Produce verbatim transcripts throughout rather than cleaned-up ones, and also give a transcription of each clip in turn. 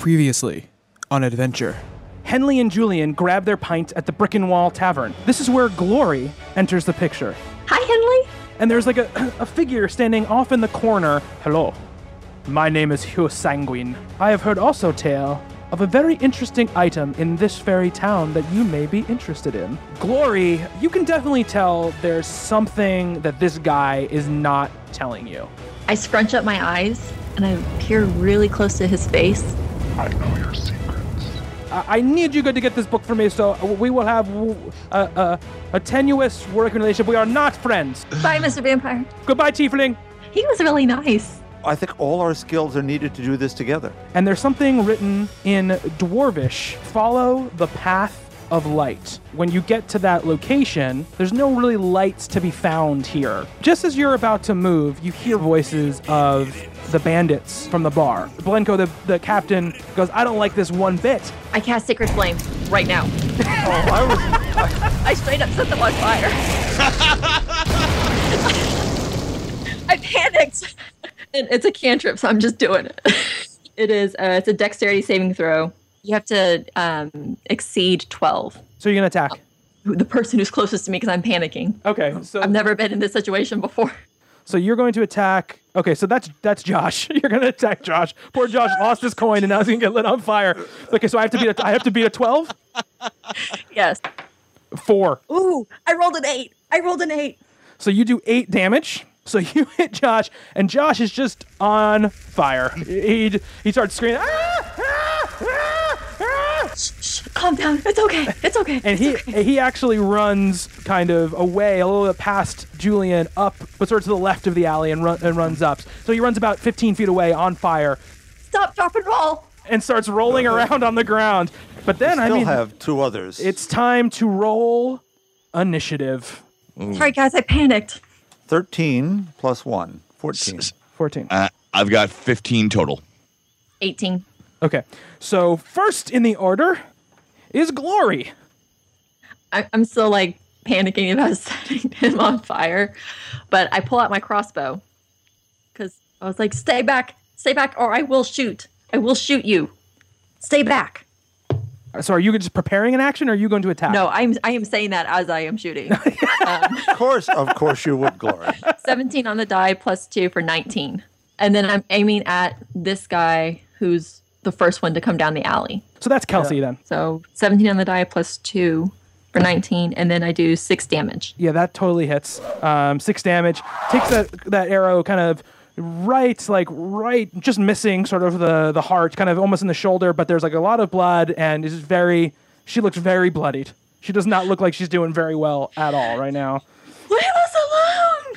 Previously on Adventure. Henley and Julian grab their pint at the Brick and Wall Tavern. This is where Glory enters the picture. Hi, Henley. And there's like a, a figure standing off in the corner. Hello, my name is Hugh Sanguine. I have heard also tale of a very interesting item in this very town that you may be interested in. Glory, you can definitely tell there's something that this guy is not telling you. I scrunch up my eyes and I peer really close to his face. I know your secrets. I, I need you to get this book for me, so we will have a, a, a tenuous working relationship. We are not friends. Bye, Mister Vampire. Goodbye, Tiefling. He was really nice. I think all our skills are needed to do this together. And there's something written in Dwarvish. Follow the path of light. When you get to that location, there's no really lights to be found here. Just as you're about to move, you hear voices of the bandits from the bar. Blenko, the, the captain, goes, I don't like this one bit. I cast Sacred Flame right now. Oh, I was... I, I straight up set them on fire. I panicked. It, it's a cantrip, so I'm just doing it. It is, uh, it's a dexterity saving throw. You have to um, exceed twelve. So you're going to attack? The person who's closest to me, because I'm panicking. Okay. So I've never been in this situation before. So you're going to attack... Okay, so that's that's Josh. You're going to attack Josh. Poor Josh lost his coin, and now he's going to get lit on fire. Okay, so I have to beat a, I have to beat a twelve? Yes. Four. Ooh, I rolled an eight. I rolled an eight. So you do eight damage. So you hit Josh, and Josh is just on fire. He he starts screaming, ah, ah, ah, ah. Shh, shh, calm down. It's okay. It's okay. And he okay. he actually runs kind of away, a little bit past Julian, up, but sort of to the left of the alley, and, run, and runs up. So he runs about fifteen feet away on fire. Stop, drop, and roll. And starts rolling around on the ground. But then, we I still mean, have two others. it's time to roll initiative. Sorry, guys. I panicked. thirteen plus one. fourteen. fourteen. Uh, I've got fifteen total. eighteen. Okay. So first in the order is Glory. I, I'm still like panicking about setting him on fire, but I pull out my crossbow because I was like, "Stay back, stay back, or I will shoot. I will shoot you. Stay back." So are you just preparing an action, or are you going to attack? No, I'm I am saying that as I am shooting. um, Of course, of course you would, Glory. seventeen on the die plus two for nineteen, and then I'm aiming at this guy who's the first one to come down the alley. So that's Kelsey Yeah. then. So seventeen on the die plus two for nineteen, and then I do six damage. Yeah, that totally hits. Um, six damage. Takes that that arrow kind of right, like right, just missing sort of the, the heart, kind of almost in the shoulder, but there's like a lot of blood, and is very, she looks very bloodied. She does not look like she's doing very well at all right now. Leave us alone!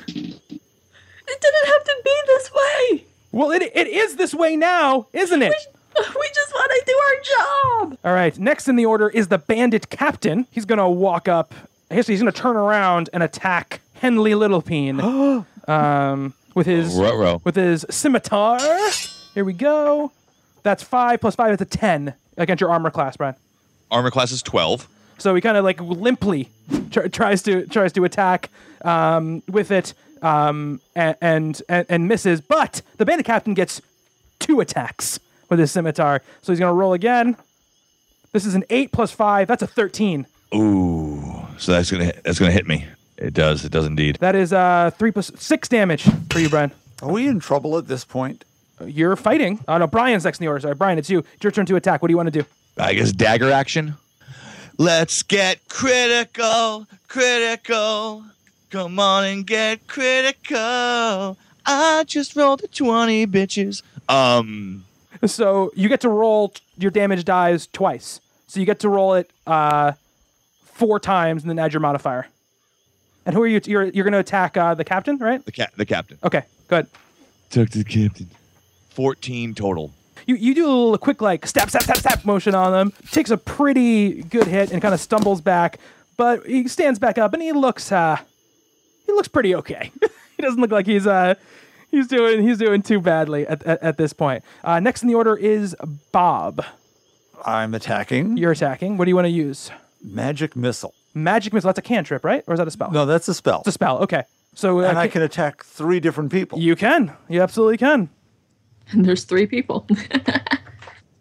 It didn't have to be this way! Well, it it is this way now, isn't it? We just want to do our job! All right, next in the order is the bandit captain. He's going to walk up. I guess he's going to turn around and attack Henley Littlepeen um, with his Ruh-roh. with his scimitar. Here we go. That's five plus five. It's a ten against your armor class, Brian. Armor class is twelve. So he kind of like limply tr- tries to tries to attack um, with it um, and, and and misses. But the bandit captain gets two attacks with his scimitar. So he's going to roll again. This is an eight plus five. That's a thirteen. Ooh, so that's gonna hit, that's gonna hit me. It does. It does indeed. That is uh, three plus six damage for you, Brian. Are we in trouble at this point? You're fighting. Oh, no, Brian's next in the order. Sorry, Brian, it's you. It's your turn to attack. What do you want to do? I guess dagger action. Let's get critical, critical. Come on and get critical. I just rolled a twenty, bitches. Um, So you get to roll t- your damage dies twice. So you get to roll it uh, four times and then add your modifier. And who are you? T- you're you're going to attack uh, the captain, right? the cat, the captain. Okay, good. Talk to the captain. Fourteen total. You you do a little quick like stab, stab, stab, stab motion on them. Takes a pretty good hit and kind of stumbles back, but he stands back up and he looks uh he looks pretty okay. He doesn't look like he's uh he's doing he's doing too badly at at, at this point. Uh, next in the order is Bob. I'm attacking. You're attacking. What do you want to use? Magic missile. Magic missile. That's a cantrip, right? Or is that a spell? No, that's a spell. It's a spell. Okay. So uh, and I ca- can attack three different people. you can. You absolutely can. And there's three people. So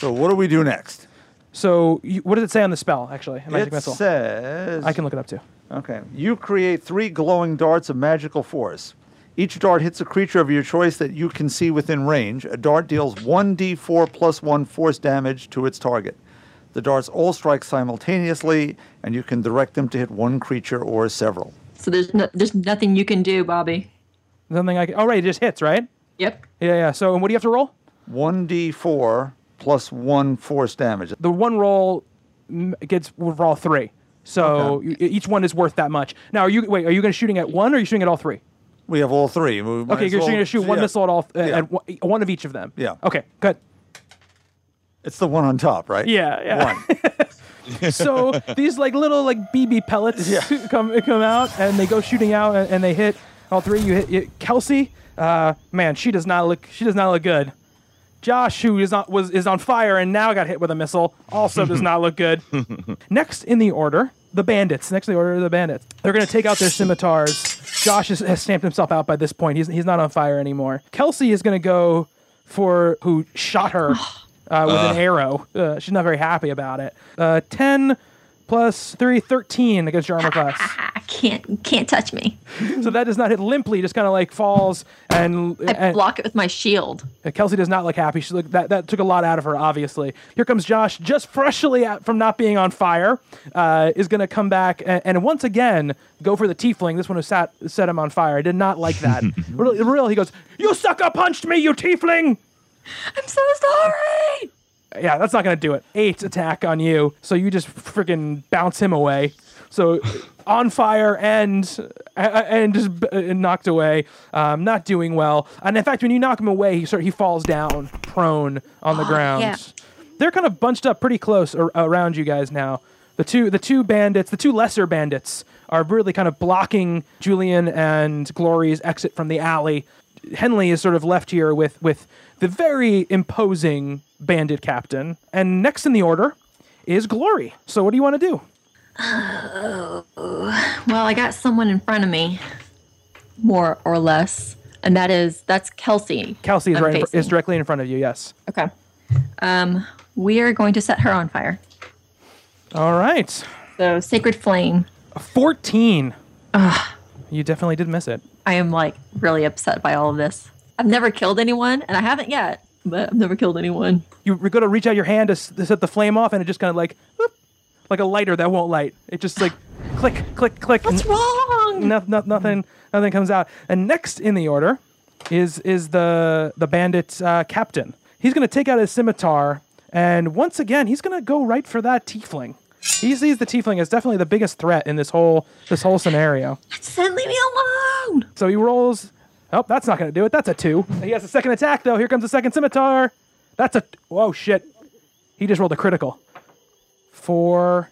So what do we do next? So you, what does it say on the spell, actually? A magic it missile. says... I can look it up too. Okay. You create three glowing darts of magical force. Each dart hits a creature of your choice that you can see within range. A dart deals one d four plus one force damage to its target. The darts all strike simultaneously, and you can direct them to hit one creature or several. So there's no, there's nothing you can do, Bobby. Something I can, oh, right, it just hits, right? Yep. Yeah, yeah. So what do you have to roll? one d four plus one force damage. The one roll mm, gets will roll three. So Okay. you, each one is worth that much. Now, are you wait? Are you going to shooting at one, or are you shooting at all three? We have all three. We might Okay, as you're well- going to shoot one yeah. missile at all, uh, Yeah. at one, one of each of them. Yeah. Okay, good. It's the one on top, right? Yeah, yeah. One. So these like little like B B pellets Yeah. come come out, and they go shooting out, and, and they hit all three. You hit, you, Kelsey. Uh, man, she does not look. She does not look good. Josh, who is on, was is on fire and now got hit with a missile, also does not look good. Next in the order, the bandits. Next in the order are the bandits. They're going to take out their scimitars. Josh has, has stamped himself out by this point. He's he's not on fire anymore. Kelsey is going to go for who shot her uh, with an arrow. Uh, she's not very happy about it. Uh, ten plus three, thirteen against your armor class. I can't can't touch me. So that does not hit. Limply just kind of like falls, and, I and block it with my shield. Kelsey does not look happy. She look that that took a lot out of her. Obviously, here comes Josh, just freshly out from not being on fire, uh, is going to come back and, and once again go for the tiefling. This one who sat set him on fire. I did not like that. Really, real. He goes, "You sucker punched me, you tiefling!" I'm so sorry. Yeah, that's not going to do it. Eight attack on you, so you just freaking bounce him away. So on fire and and just knocked away, um, not doing well. And in fact, when you knock him away, he sort he falls down prone on the Oh, ground. yeah. They're kind of bunched up pretty close ar- around you guys now. The two the two bandits, the two lesser bandits, are really kind of blocking Julian and Glory's exit from the alley. Henley is sort of left here with with the very imposing bandit captain. And next in the order is Glory. So what do you want to do? Well, I got someone in front of me, more or less, and that is that's Kelsey. Kelsey is I'm right in, fr- facing. is directly in front of you. Yes. Okay. Um, we are going to set her on fire. All right. So sacred flame. fourteen. You definitely did miss it. I am like really upset by all of this. I've never killed anyone, and I haven't yet, but I've never killed anyone. You go to reach out your hand to, s- to set the flame off, and it just kind of like, whoop, like a lighter that won't light. It just like click, click, click. What's and wrong? No, no, nothing, nothing comes out. And next in the order is is the the bandit uh, captain. He's going to take out his scimitar, and once again, he's going to go right for that tiefling. He sees the tiefling as definitely the biggest threat in this whole this whole scenario. Said leave me alone. So he rolls. Oh, that's not going to do it. That's a two. He has a second attack, though. Here comes the second scimitar. That's a... Whoa, shit. He just rolled a critical. Four...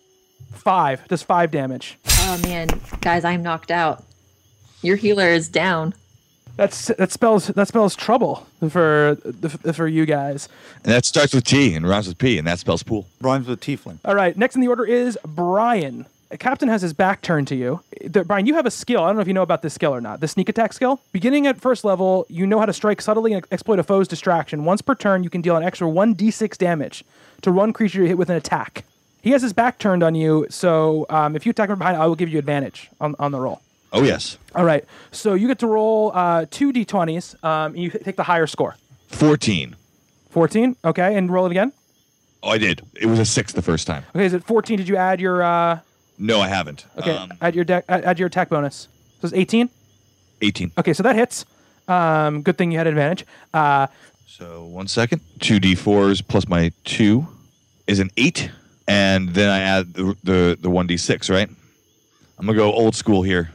Five. Just five damage. Oh man, guys, I'm knocked out. Your healer is down. That's that spells that spells trouble for for you guys. And that starts with T and rhymes with P, and that spells pool. Rhymes with tiefling. All right. Next in the order is Brian. Captain has his back turned to you. The- Brian, you have a skill. I don't know if you know about this skill or not. The sneak attack skill. Beginning at first level, you know how to strike subtly and exploit a foe's distraction. Once per turn, you can deal an extra one d six damage to one creature you hit with an attack. He has his back turned on you, so um, if you attack from behind, I will give you advantage on, on the roll. Oh, yes. All right. So you get to roll uh, two d twenties. Um, and you take the higher score. fourteen. fourteen. Okay, and roll it again. Oh, I did. It was a six the first time. Okay, is it fourteen? Did you add your... Uh, No, I haven't. okay, Um, add your deck, add, add your attack bonus. So it's eighteen? eighteen. Okay, so that hits. Um, good thing you had advantage. Uh, So one second. Two d fours plus my two is an eight, and then I add the the, the one d six. Right. I'm gonna go old school here.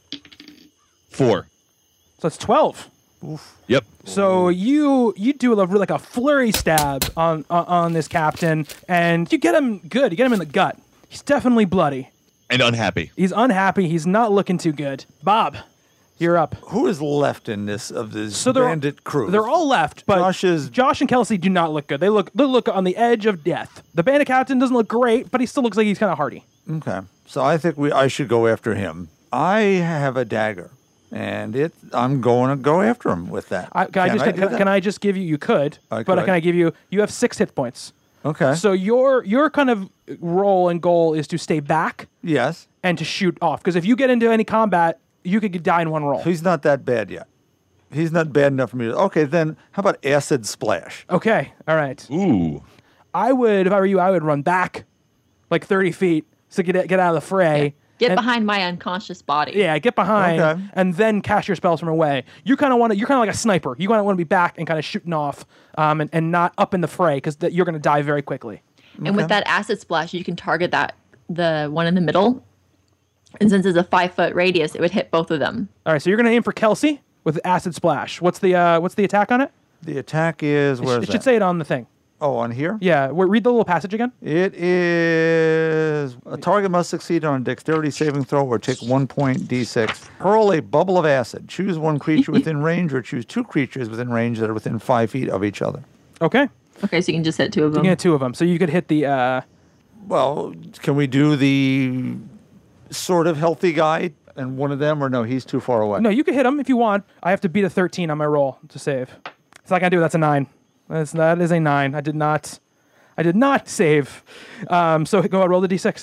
Four. so it's twelve. Yep. So you you do a, like a flurry stab on, on on this captain, and you get him good. You get him in the gut. He's definitely bloody. And unhappy. He's unhappy. He's not looking too good. Bob, you're up. Who is left in this of this So they're bandit crew? They're all left, but Josh is- Josh and Kelsey do not look good. They look they look on the edge of death. The bandit captain doesn't look great, but he still looks like he's kind of hardy. Okay. So I think we I should go after him. I have a dagger. And it, I'm going to go after him with that. I, can, I just, do can, that? can I just give you, you could, I but could. can I give you, you have six hit points. Okay. So your your kind of role and goal is to stay back Yes. and to shoot off. Because if you get into any combat, you could die in one roll. He's not that bad yet. He's not bad enough for me to. Okay, then how about acid splash? Okay, all right. Ooh. I would, if I were you, I would run back like thirty feet to get get out of the fray. Get And- behind my unconscious body. Yeah, get behind Okay. and then cast your spells from away. You kind of want to. You're kind of like a sniper. You kind of want to be back and kind of shooting off, um, and, and not up in the fray because th- you're going to die very quickly. And with that acid splash, you can target that the one in the middle. And since it's a five foot radius, it would hit both of them. All right, so you're going to aim for Kelsey with acid splash. What's the uh, what's the attack on it? The attack is where it is should that? say it on the thing. Oh, on here. Yeah, w- read the little passage again. It is a target must succeed on a dexterity saving throw or take one point d six. Hurl a bubble of acid. Choose one creature within range or choose two creatures within range that are within five feet of each other. Okay, Okay, so you can just hit two of you them. can get two of them. So you could hit the. Uh, Well, can we do the sort of healthy guy and one of them, or no? He's too far away. no, you can hit him if you want. I have to beat a thirteen on my roll to save. It's not gonna do. That's a nine. That's that is a nine. I did not. I did not save. Um, so go ahead, roll the d six.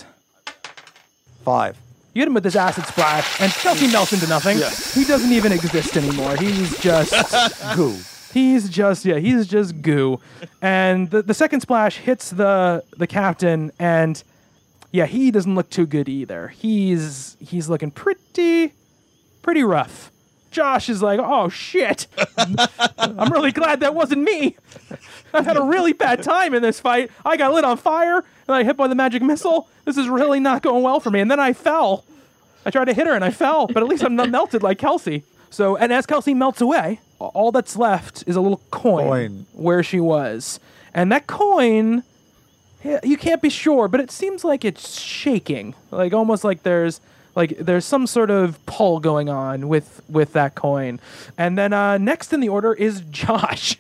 Five. You hit him with this acid splash, and Kelsey melts into nothing. Yeah. He doesn't even exist anymore. He's just Goo. he's just yeah, he's just goo. And the, the second splash hits the the captain, and yeah, he doesn't look too good either. He's he's looking pretty pretty rough. Josh is like, oh shit. I'm really glad that wasn't me. I've had a really bad time in this fight. I got lit on fire, and I hit by the magic missile. This is really not going well for me. And then I fell. I tried to hit her, and I fell, but at least I'm not melted like Kelsey. So, and as Kelsey melts away, all that's left is a little coin, Coin. where she was. And that coin, yeah, you can't be sure, but it seems like it's shaking. Like almost like there's like there's some sort of pull going on with with that coin. And then uh, next in the order is Josh.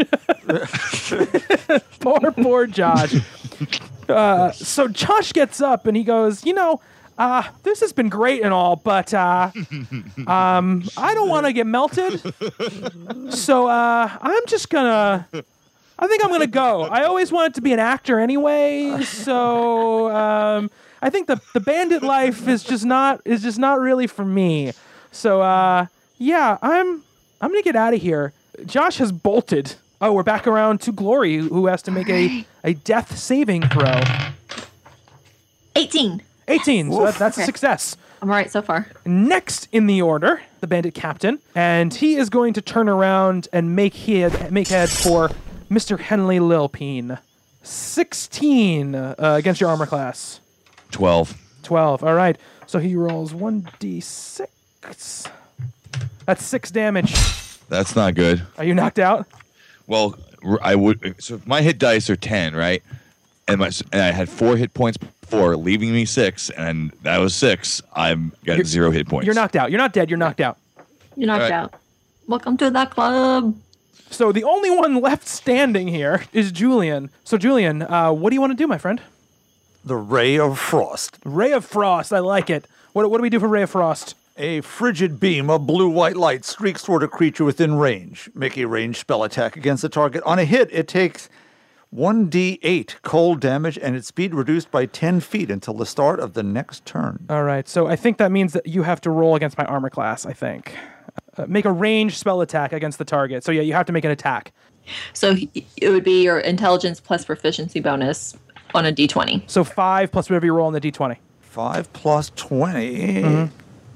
poor, poor Josh. Uh, so Josh gets up and he goes, you know, uh, this has been great and all, but uh, um, I don't want to get melted. So uh, I'm just gonna. I think I'm gonna go. I always wanted to be an actor anyway, so um, I think the the bandit life is just not is just not really for me. So uh, yeah, I'm I'm gonna get out of here. Josh has bolted. Oh, we're back around to Glory, who has to make a, a death saving throw. eighteen. eighteen, so that, that's a Okay. success. I'm all right so far. Next in the order, the bandit captain, and he is going to turn around and make head make head for Mister Henley Lilpeen. sixteen uh, against your armor class. twelve. twelve. All right. So he rolls one d six. That's six damage. That's not good. Are you knocked out? Well, r- I would. So my hit dice are ten, right? And my and I had four hit points before, leaving me six, and that was six. I'm got You're- zero hit points. You're knocked out. You're not dead. You're knocked out. You're knocked All right. out. Welcome to the club. So the only one left standing here is Julian. So Julian, uh, what do you want to do, my friend? The Ray of Frost. Ray of Frost. I like it. What, what do we do for Ray of Frost? A frigid beam of blue-white light streaks toward a creature within range. Make a ranged spell attack against the target. On a hit, it takes one d eight cold damage and its speed reduced by ten feet until the start of the next turn. All right. So I think that means that you have to roll against my armor class, I think. Uh, make a ranged spell attack against the target. So yeah, you have to make an attack. So he- it would be your intelligence plus proficiency bonus on a d twenty. So five plus whatever you roll on the d twenty. five plus twenty. Mm-hmm.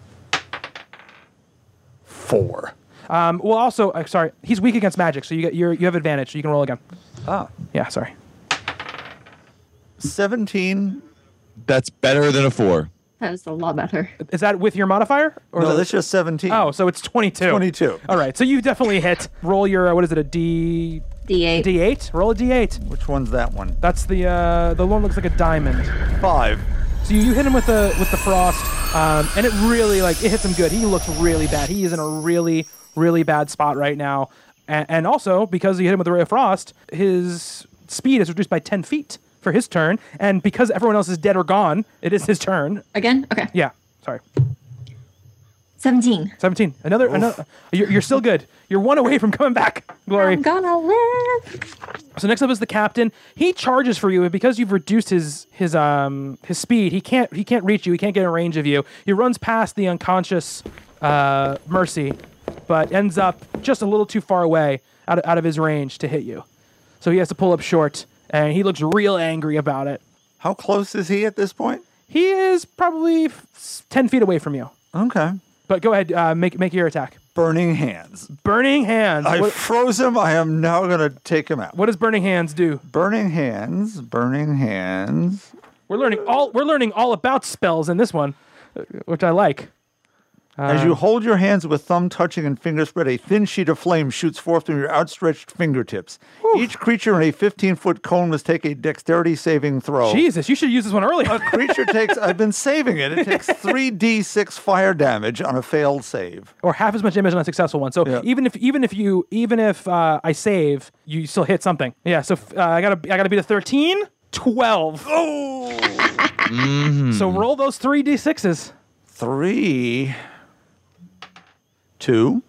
Four. Um, well, also, uh, sorry, he's weak against magic, so you get you're, you have advantage, so you can roll again. Ah. Yeah, sorry. seventeen. That's better than a four. That is a lot better. Is that with your modifier? Or No, is that- that's just seventeen. Oh, so it's twenty-two. twenty-two. All right, so you definitely hit. Roll your uh, what is it? A D D eight. D eight. Roll a D eight. Which one's that one? That's the uh, the one looks like a diamond. Five. So you, you hit him with the with the frost, um, and it really like it hits him good. He looks really bad. He is in a really really bad spot right now, and, and also because you hit him with the ray of frost, his speed is reduced by ten feet for his turn, and because everyone else is dead or gone, it is his turn. Again? Okay. Yeah, sorry. seventeen. seventeen. Another, another. You're, you're still good. You're one away from coming back, Glory. I'm gonna live. So next up is the captain. He charges for you, but because you've reduced his his um his speed, he can't he can't reach you. He can't get in range of you. He runs past the unconscious uh, Mercy, but ends up just a little too far away out of, out of his range to hit you. So he has to pull up short, and he looks real angry about it. How close is he at this point? He is probably f- ten feet away from you. Okay. But go ahead, uh, make make your attack. Burning hands. Burning hands. I What, froze him. I am now going to take him out. what does burning hands do? Burning hands. Burning hands. We're learning all we're learning all about spells in this one, uh, which I like. As you hold your hands with thumb touching and finger spread, a thin sheet of flame shoots forth from your outstretched fingertips. Each creature in a fifteen-foot cone must take a dexterity saving throw. Jesus, you should use this one earlier. A creature takes, I've been saving it, it takes three d six fire damage on a failed save. Or half as much damage on a successful one. So Yeah. even if even if you even if uh, I save, you still hit something. Yeah. So uh, I gotta I gotta beat a thirteen, twelve. Oh! So roll those three d sixes. Three, two,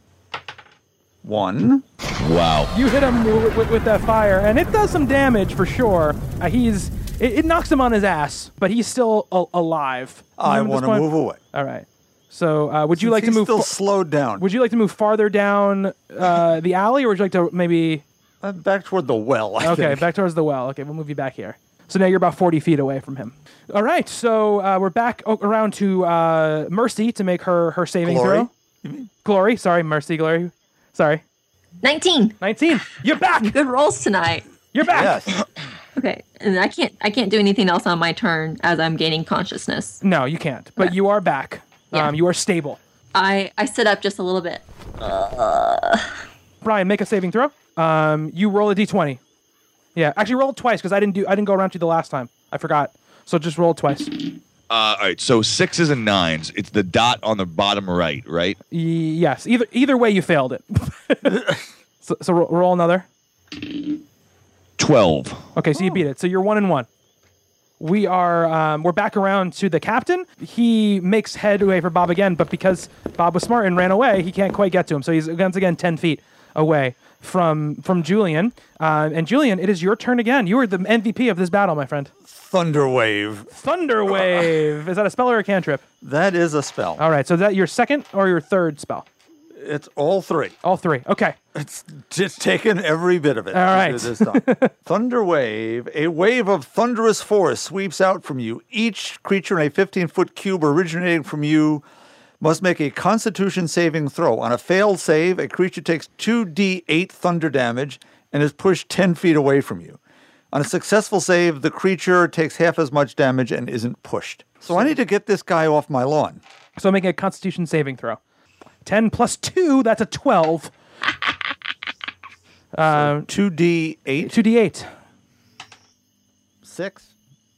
one. Wow. You hit him with, with, with that fire, and it does some damage for sure. Uh, he's it, it knocks him on his ass, but he's still a- alive. I At this want to point- move away. All right. So uh, would you Since like to he's move? still fa- slowed down. Would you like to move farther down uh, the alley, or would you like to maybe? Uh, back toward the well, I Okay, think. back towards the well. Okay, we'll move you back here. So now you're about forty feet away from him. All right, so uh, we're back o- around to uh, Mercy to make her her saving Glory? throw. Glory, sorry, Mercy, Glory, sorry. nineteen. nineteen. You're back. Good rolls tonight. You're back. Yes. Okay, and I can't I can't do anything else on my turn as I'm gaining consciousness. No, you can't. But Okay. you are back. Yeah. Um, you are stable. I I sit up just a little bit. Brian, make a saving throw. Um, you roll a d twenty. Yeah, actually roll it twice because I didn't do I didn't go around to you the last time. I forgot. So just roll it twice. Uh, all right, so sixes and nines. It's the dot on the bottom right, right? Y- yes. Either either way, you failed it. so so ro- roll another. Twelve. Okay, so you beat it. So you're one and one. We are um, we're back around to the captain. He makes headway for Bob again, but because Bob was smart and ran away, he can't quite get to him. So he's once again ten feet away from from Julian. Uh, and Julian, it is your turn again. You are the M V P of this battle, my friend. Thunderwave. Thunder Wave. Is that a spell or a cantrip? That is a spell. All right. So is that your second or your third spell? It's all three. All three. Okay. It's just taken every bit of it. All right. This time. Thunder wave. A wave of thunderous force sweeps out from you. Each creature in a fifteen-foot cube originating from you must make a Constitution saving throw. On a failed save, a creature takes two d eight thunder damage and is pushed ten feet away from you. On a successful save, the creature takes half as much damage and isn't pushed. So I need to get this guy off my lawn. So making a Constitution saving throw. ten plus two, that's a twelve. Uh, two d eight, two d eight. six,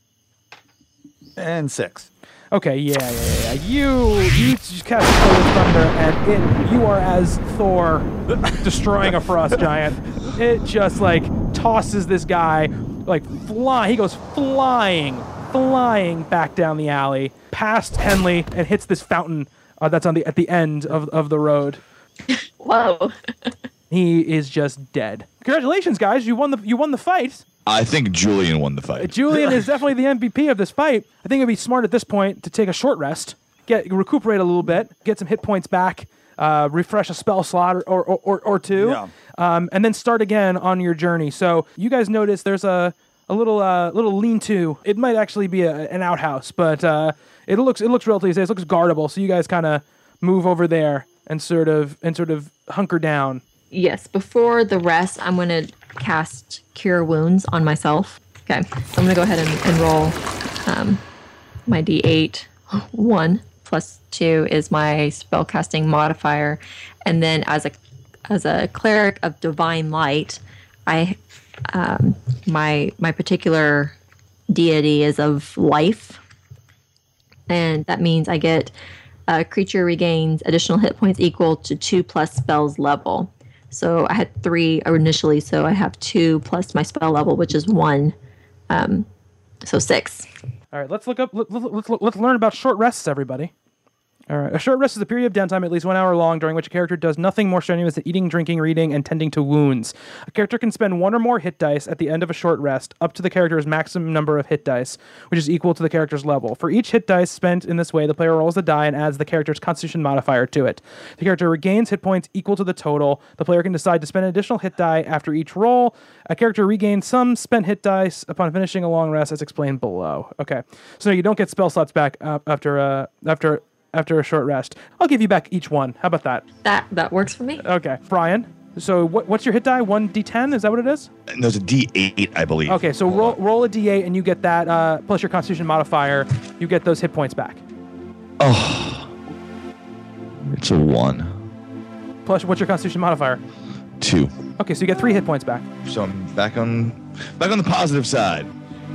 and six. Okay, yeah, yeah, yeah. yeah. You you just cast Thor with Thunder, and it you are as Thor destroying a frost giant. It just like tosses this guy like fly. He goes flying, flying back down the alley, past Henley, and hits this fountain uh, that's on the at the end of of the road. Whoa. He is just dead. Congratulations, guys! You won the you won the fight. I think Julian won the fight. Julian is definitely the M V P of this fight. I think it'd be smart at this point to take a short rest, get recuperate a little bit, get some hit points back, uh, refresh a spell slot or or, or, or two, Yeah. um, and then start again on your journey. So you guys notice there's a a little uh, little lean-to. It might actually be a, an outhouse, but uh, it looks it looks relatively safe. It looks guardable. So you guys kind of move over there and sort of and sort of hunker down. Yes, before the rest, I'm going to cast Cure Wounds on myself. Okay, so I'm going to go ahead and, and roll um, my d eight. One plus two is my spellcasting modifier. And then as a as a cleric of divine light, I um, my my particular deity is of life. And that means I get a creature regains additional hit points equal to two plus spells level. So I had three initially, so I have two plus my spell level, which is one. Um, so six. All right, let's look up. Let, let, let's let's learn about short rests, everybody. All right. A short rest is a period of downtime at least one hour long during which a character does nothing more strenuous than eating, drinking, reading, and tending to wounds. A character can spend one or more hit dice at the end of a short rest, up to the character's maximum number of hit dice, which is equal to the character's level. For each hit dice spent in this way, the player rolls the die and adds the character's constitution modifier to it. The character regains hit points equal to the total. The player can decide to spend an additional hit die after each roll. A character regains some spent hit dice upon finishing a long rest, as explained below. Okay. So you don't get spell slots back uh, after uh, after... after a short rest. I'll give you back each one. How about that? That that works for me. Okay. Brian, so what, what's your hit die? one d ten? Is that what it is? No, it's a D eight, I believe. Okay, so roll roll a d eight and you get that, uh, plus your constitution modifier, you get those hit points back. Oh. It's a one. Plus, what's your constitution modifier? Two. Okay, so you get three hit points back. So I'm back on back on the positive side.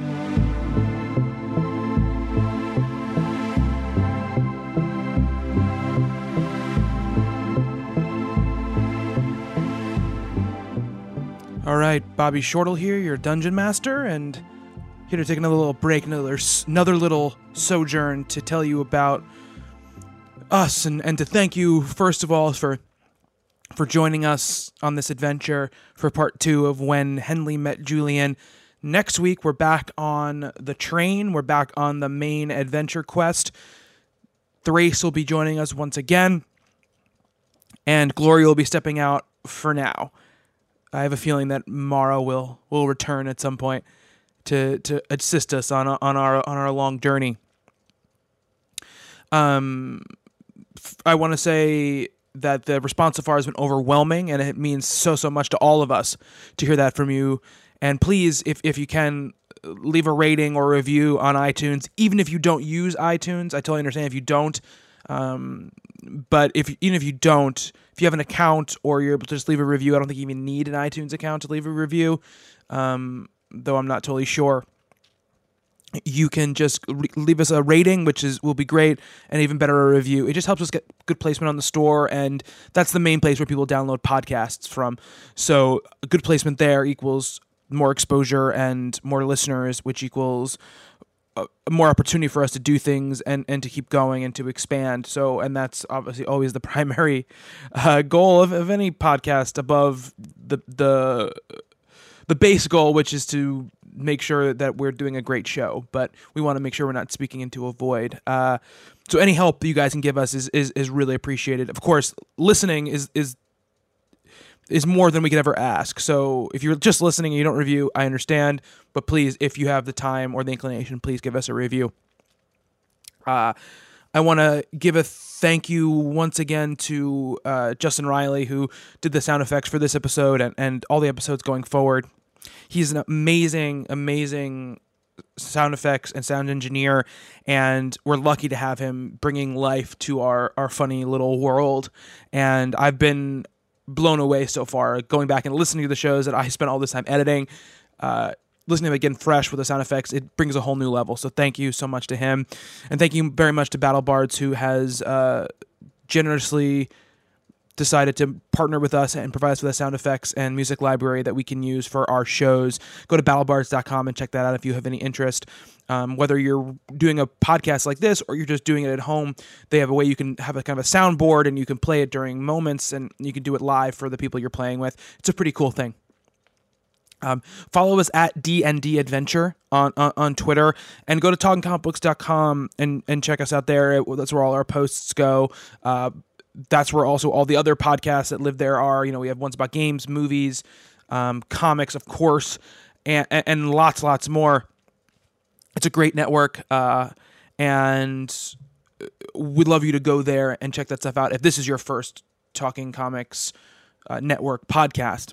All right, Bobby Shortle here, your dungeon master, and here to take another little break, another another little sojourn to tell you about us, and, and to thank you first of all for for joining us on this adventure for part two of When Henley Met Julian. Next week we're back on the train. We're back on the main adventure quest. Thrace will be joining us once again, and Gloria will be stepping out for now. I have a feeling that Mara will will return at some point to to assist us on on our on our long journey. Um, I want to say that the response so far has been overwhelming, and it means so so much to all of us to hear that from you. And please, if if you can, leave a rating or review on iTunes, even if you don't use iTunes. I totally understand if you don't. Um, but if even if you don't, if you have an account or you're able to just leave a review, I don't think you even need an iTunes account to leave a review, um, though I'm not totally sure. You can just re- leave us a rating, which is will be great, and even better, a review. It just helps us get good placement on the store, and that's the main place where people download podcasts from. So a good placement there equals more exposure and more listeners, which equals more opportunity for us to do things and, and to keep going and to expand. So, and that's obviously always the primary uh, goal of, of any podcast above the, the, the base goal, which is to make sure that we're doing a great show, but we want to make sure we're not speaking into a void. Uh, so any help you guys can give us is, is, is really appreciated. Of course, listening is, is, is more than we could ever ask. So if you're just listening and you don't review, I understand. But please, if you have the time or the inclination, please give us a review. Uh, I want to give a thank you once again to uh, Justin Riley, who did the sound effects for this episode and, and all the episodes going forward. He's an amazing, amazing sound effects and sound engineer, and we're lucky to have him bringing life to our, our funny little world. And I've been blown away so far, going back and listening to the shows that I spent all this time editing, uh, listening to them again fresh with the sound effects. It brings a whole new level. So thank you so much to him. And thank you very much to Battle Bards, who has uh, generously decided to partner with us and provide us with a sound effects and music library that we can use for our shows. Go to battle bards dot com and check that out if you have any interest. Um, whether you're doing a podcast like this or you're just doing it at home, they have a way you can have a kind of a soundboard and you can play it during moments and you can do it live for the people you're playing with. It's a pretty cool thing. Um, follow us at D and D Adventure on, on on Twitter, and go to talking comic books dot com and, and check us out there. It, that's where all our posts go. Uh, that's where also all the other podcasts that live there are. You know, we have ones about games, movies, um, comics, of course, and, and lots, lots more. It's a great network, uh, and we'd love you to go there and check that stuff out if this is your first Talking Comics uh, Network podcast.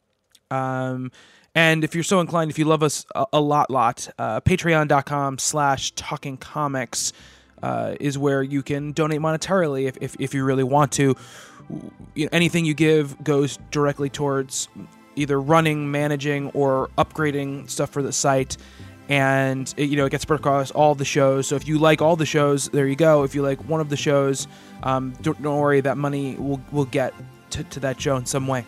Um, and if you're so inclined, if you love us a, a lot, lot, uh, patreon dot com slash talking comics uh, is where you can donate monetarily if, if, if you really want to. You know, anything you give goes directly towards either running, managing, or upgrading stuff for the site. And it, you know, it gets spread across all the shows. So if you like all the shows, there you go. If you like one of the shows, um, don't, don't worry, that money will will get to, to that show in some way.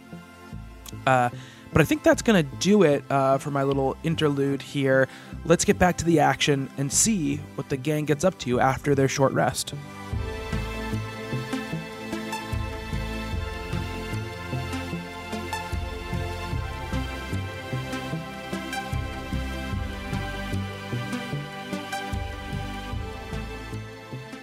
Uh, but I think that's going to do it uh, for my little interlude here. Let's get back to the action and see what the gang gets up to after their short rest.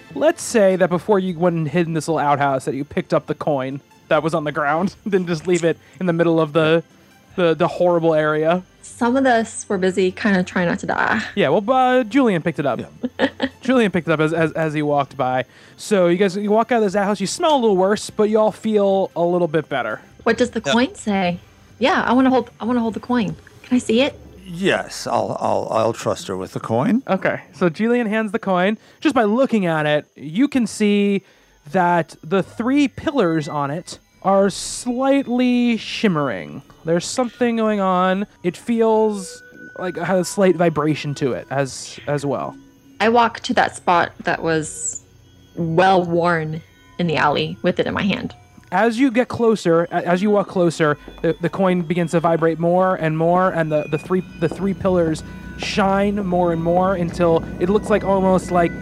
let's say that before you went and hid in this little outhouse that you picked up the coin that was on the ground, didn't just leave it in the middle of the the, the horrible area. Some of us were busy kind of trying not to die. Yeah, well, uh, Julian picked it up. Yeah. Julian picked it up as, as as he walked by. So you guys, you walk out of this outhouse, you smell a little worse, but you all feel a little bit better. What does the coin say? Yeah, I want to hold. I want to hold the coin. Can I see it? Yes, I'll I'll I'll trust her with the coin. Okay, so Julian hands the coin. Just by looking at it, you can see that the three pillars on it are slightly shimmering. There's something going on. It feels like it has a slight vibration to it as as well. I walk to that spot that was well worn in the alley with it in my hand. As you get closer, as you walk closer, the, the coin begins to vibrate more and more, and the, the three the three pillars shine more and more until it looks like almost like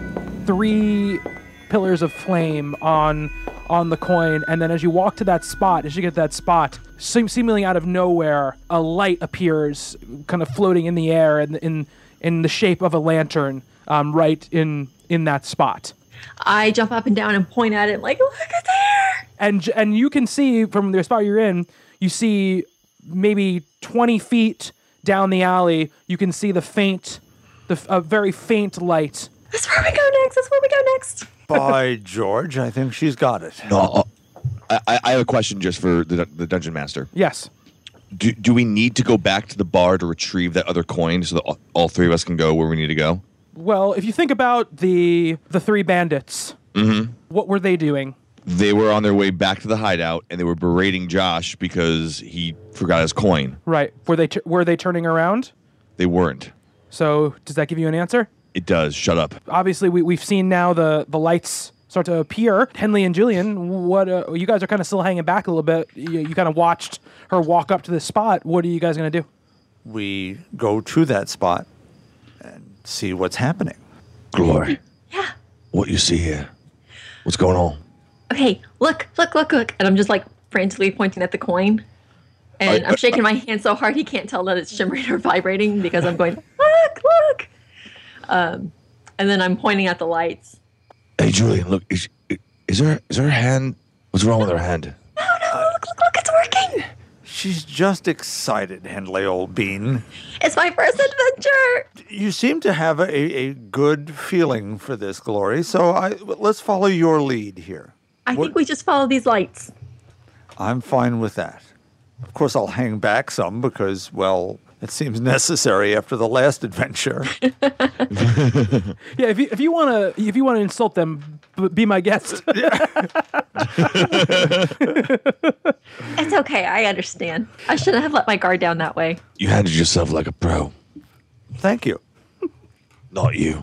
three pillars of flame on on the coin. And then as you walk to that spot, as you get to that spot, seem, seemingly out of nowhere, a light appears, kind of floating in the air in in, in the shape of a lantern, um, right in in that spot. I jump up and down and point at it like, look at there! And and you can see from the spot you're in, you see maybe twenty feet down the alley, you can see the faint, the a very faint light. That's where we go next. That's where we go next. By George, I think she's got it. No, uh, I, I have a question just for the, the dungeon master. Yes. Do, do we need to go back to the bar to retrieve that other coin so that all, all three of us can go where we need to go? Well, if you think about the the three bandits, Mm-hmm. what were they doing? They were on their way back to the hideout, and they were berating Josh because he forgot his coin. Right. Were they t- were they turning around? They weren't. So does that give you an answer? It does. Shut up. Obviously, we we've seen now the the lights start to appear. Henley and Julian, what uh, you guys are kind of still hanging back a little bit. You, you kind of watched her walk up to this spot. What are you guys gonna do? We go to that spot and see what's happening. Glory. Yeah. What you see here? What's going on? Okay, look, look, look, look. And I'm just like frantically pointing at the coin. And I- I'm shaking my hand so hard he can't tell that it's shimmering or vibrating because I'm going, look, look. Um, and then I'm pointing at the lights. Hey, Julian, look. Is, is her is her hand? What's wrong with her hand? No, no, look, look, look, it's working. She's just excited, Henley, old bean. It's my first adventure. You seem to have a, a good feeling for this, Glory. So I let's follow your lead here. I What- think we just follow these lights. I'm fine with that. Of course, I'll hang back some because, well, it seems necessary after the last adventure. Yeah, if you if you want to if you want to insult them, b- be my guest. It's okay. I understand. I shouldn't have let my guard down that way. You handled yourself like a pro. Thank you. Not you.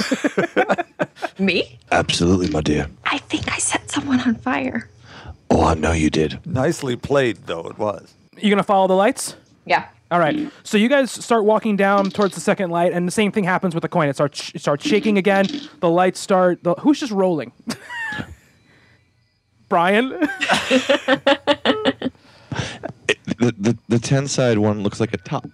Me? Absolutely, my dear. I think I set someone on fire. Oh, I know you did. Nicely played, though it was. You gonna follow the lights? Yeah. All right. So you guys start walking down towards the second light, and the same thing happens with the coin. It starts it starts shaking again. The lights start. The, who's just rolling? Brian. It, the, the the ten side one looks like a top.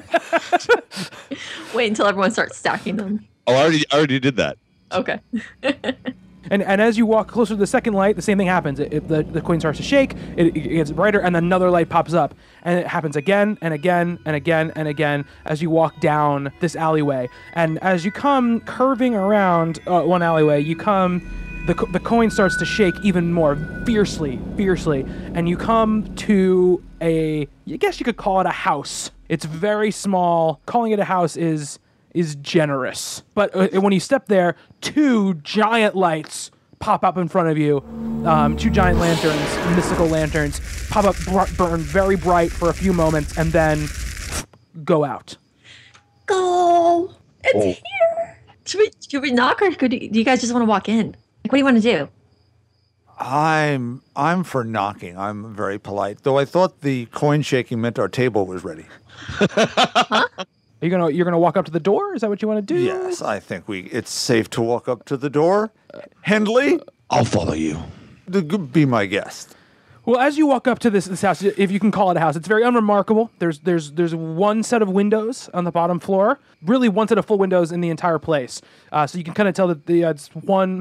Wait until everyone starts stacking them. Oh, I already I already did that. Okay. And and as you walk closer to the second light, the same thing happens. It, it, the, the coin starts to shake, it, it gets brighter, and then another light pops up. And it happens again and again and again and again as you walk down this alleyway. And as you come curving around uh, one alleyway, you come, the, co- the coin starts to shake even more fiercely, fiercely. And you come to a, I guess you could call it a house. It's very small. Calling it a house is... is generous. But uh, when you step there, two giant lights pop up in front of you. Um, two giant lanterns, mystical lanterns, pop up, br- burn very bright for a few moments, and then go out. Go. It's Oh. here. Should we, should we knock or could, do you guys just want to walk in? Like, what do you want to do? I'm I'm for knocking. I'm very polite, though I thought the coin shaking meant our table was ready. Are you gonna you're gonna walk up to the door? Is that what you want to do? Yes, I think we. It's safe to walk up to the door. Henley, I'll follow you. d- g- be my guest. Well, as you walk up to this this house, if you can call it a house, it's very unremarkable. There's there's there's one set of windows on the bottom floor. Really, one set of full windows in the entire place. Uh, so you can kind of tell that the uh, it's one.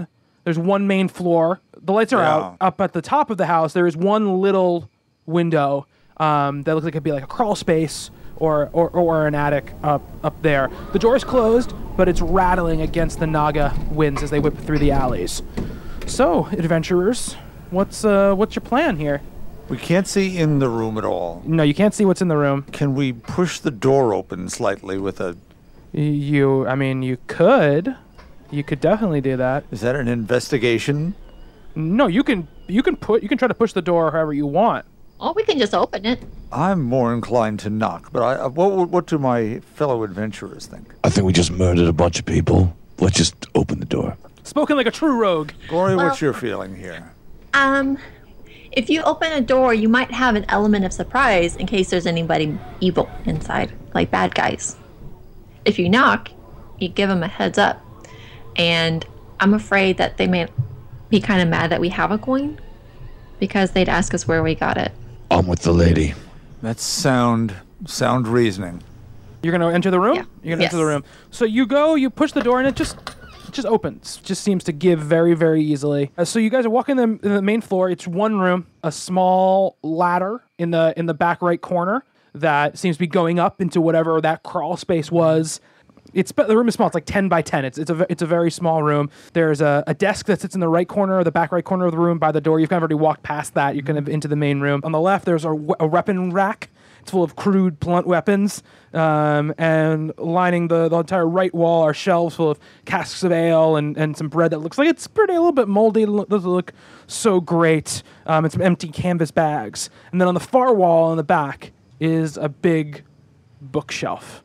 There's one main floor. The lights are Yeah. out. Up at the top of the house, there is one little window um, that looks like it'd be like a crawl space or, or, or an attic up up there. The door is closed, but it's rattling against the Naga winds as they whip through the alleys. So, adventurers, what's uh, what's your plan here? We can't see in the room at all. No, you can't see what's in the room. Can we push the door open slightly with a... You, I mean, you could. You could definitely do that. Is that an investigation? No, you can you can put you can try to push the door however you want. Or we can just open it. I'm more inclined to knock, but I, what, what what do my fellow adventurers think? I think we just murdered a bunch of people. Let's just open the door. Spoken like a true rogue. Glory, Well- what's your feeling here? Um, if you open a door, you might have an element of surprise in case there's anybody evil inside, like bad guys. If you knock, you give them a heads up. And I'm afraid that they may be kind of mad that we have a coin because they'd ask us where we got it. I'm with the lady. That's sound sound reasoning. You're gonna enter the room. Yeah. You're gonna enter Yes. the room. So you go, you push the door, and it just it just opens. Just seems to give very very easily. Uh, so you guys are walking the, in the main floor. It's one room, a small ladder in the in the back right corner that seems to be going up into whatever that crawl space was. It's the room is small. It's like ten by ten. It's it's a ve- it's a very small room. There's a, a desk that sits in the right corner, the back right corner of the room by the door. You've kind of already walked past that. You're kind of into the main room. On the left, there's a, we- a weapon rack. It's full of crude, blunt weapons, um, and lining the, the entire right wall are shelves full of casks of ale and, and some bread that looks like it's pretty a little bit moldy. It lo- doesn't look so great. Um, and some empty canvas bags. And then on the far wall in the back is a big bookshelf.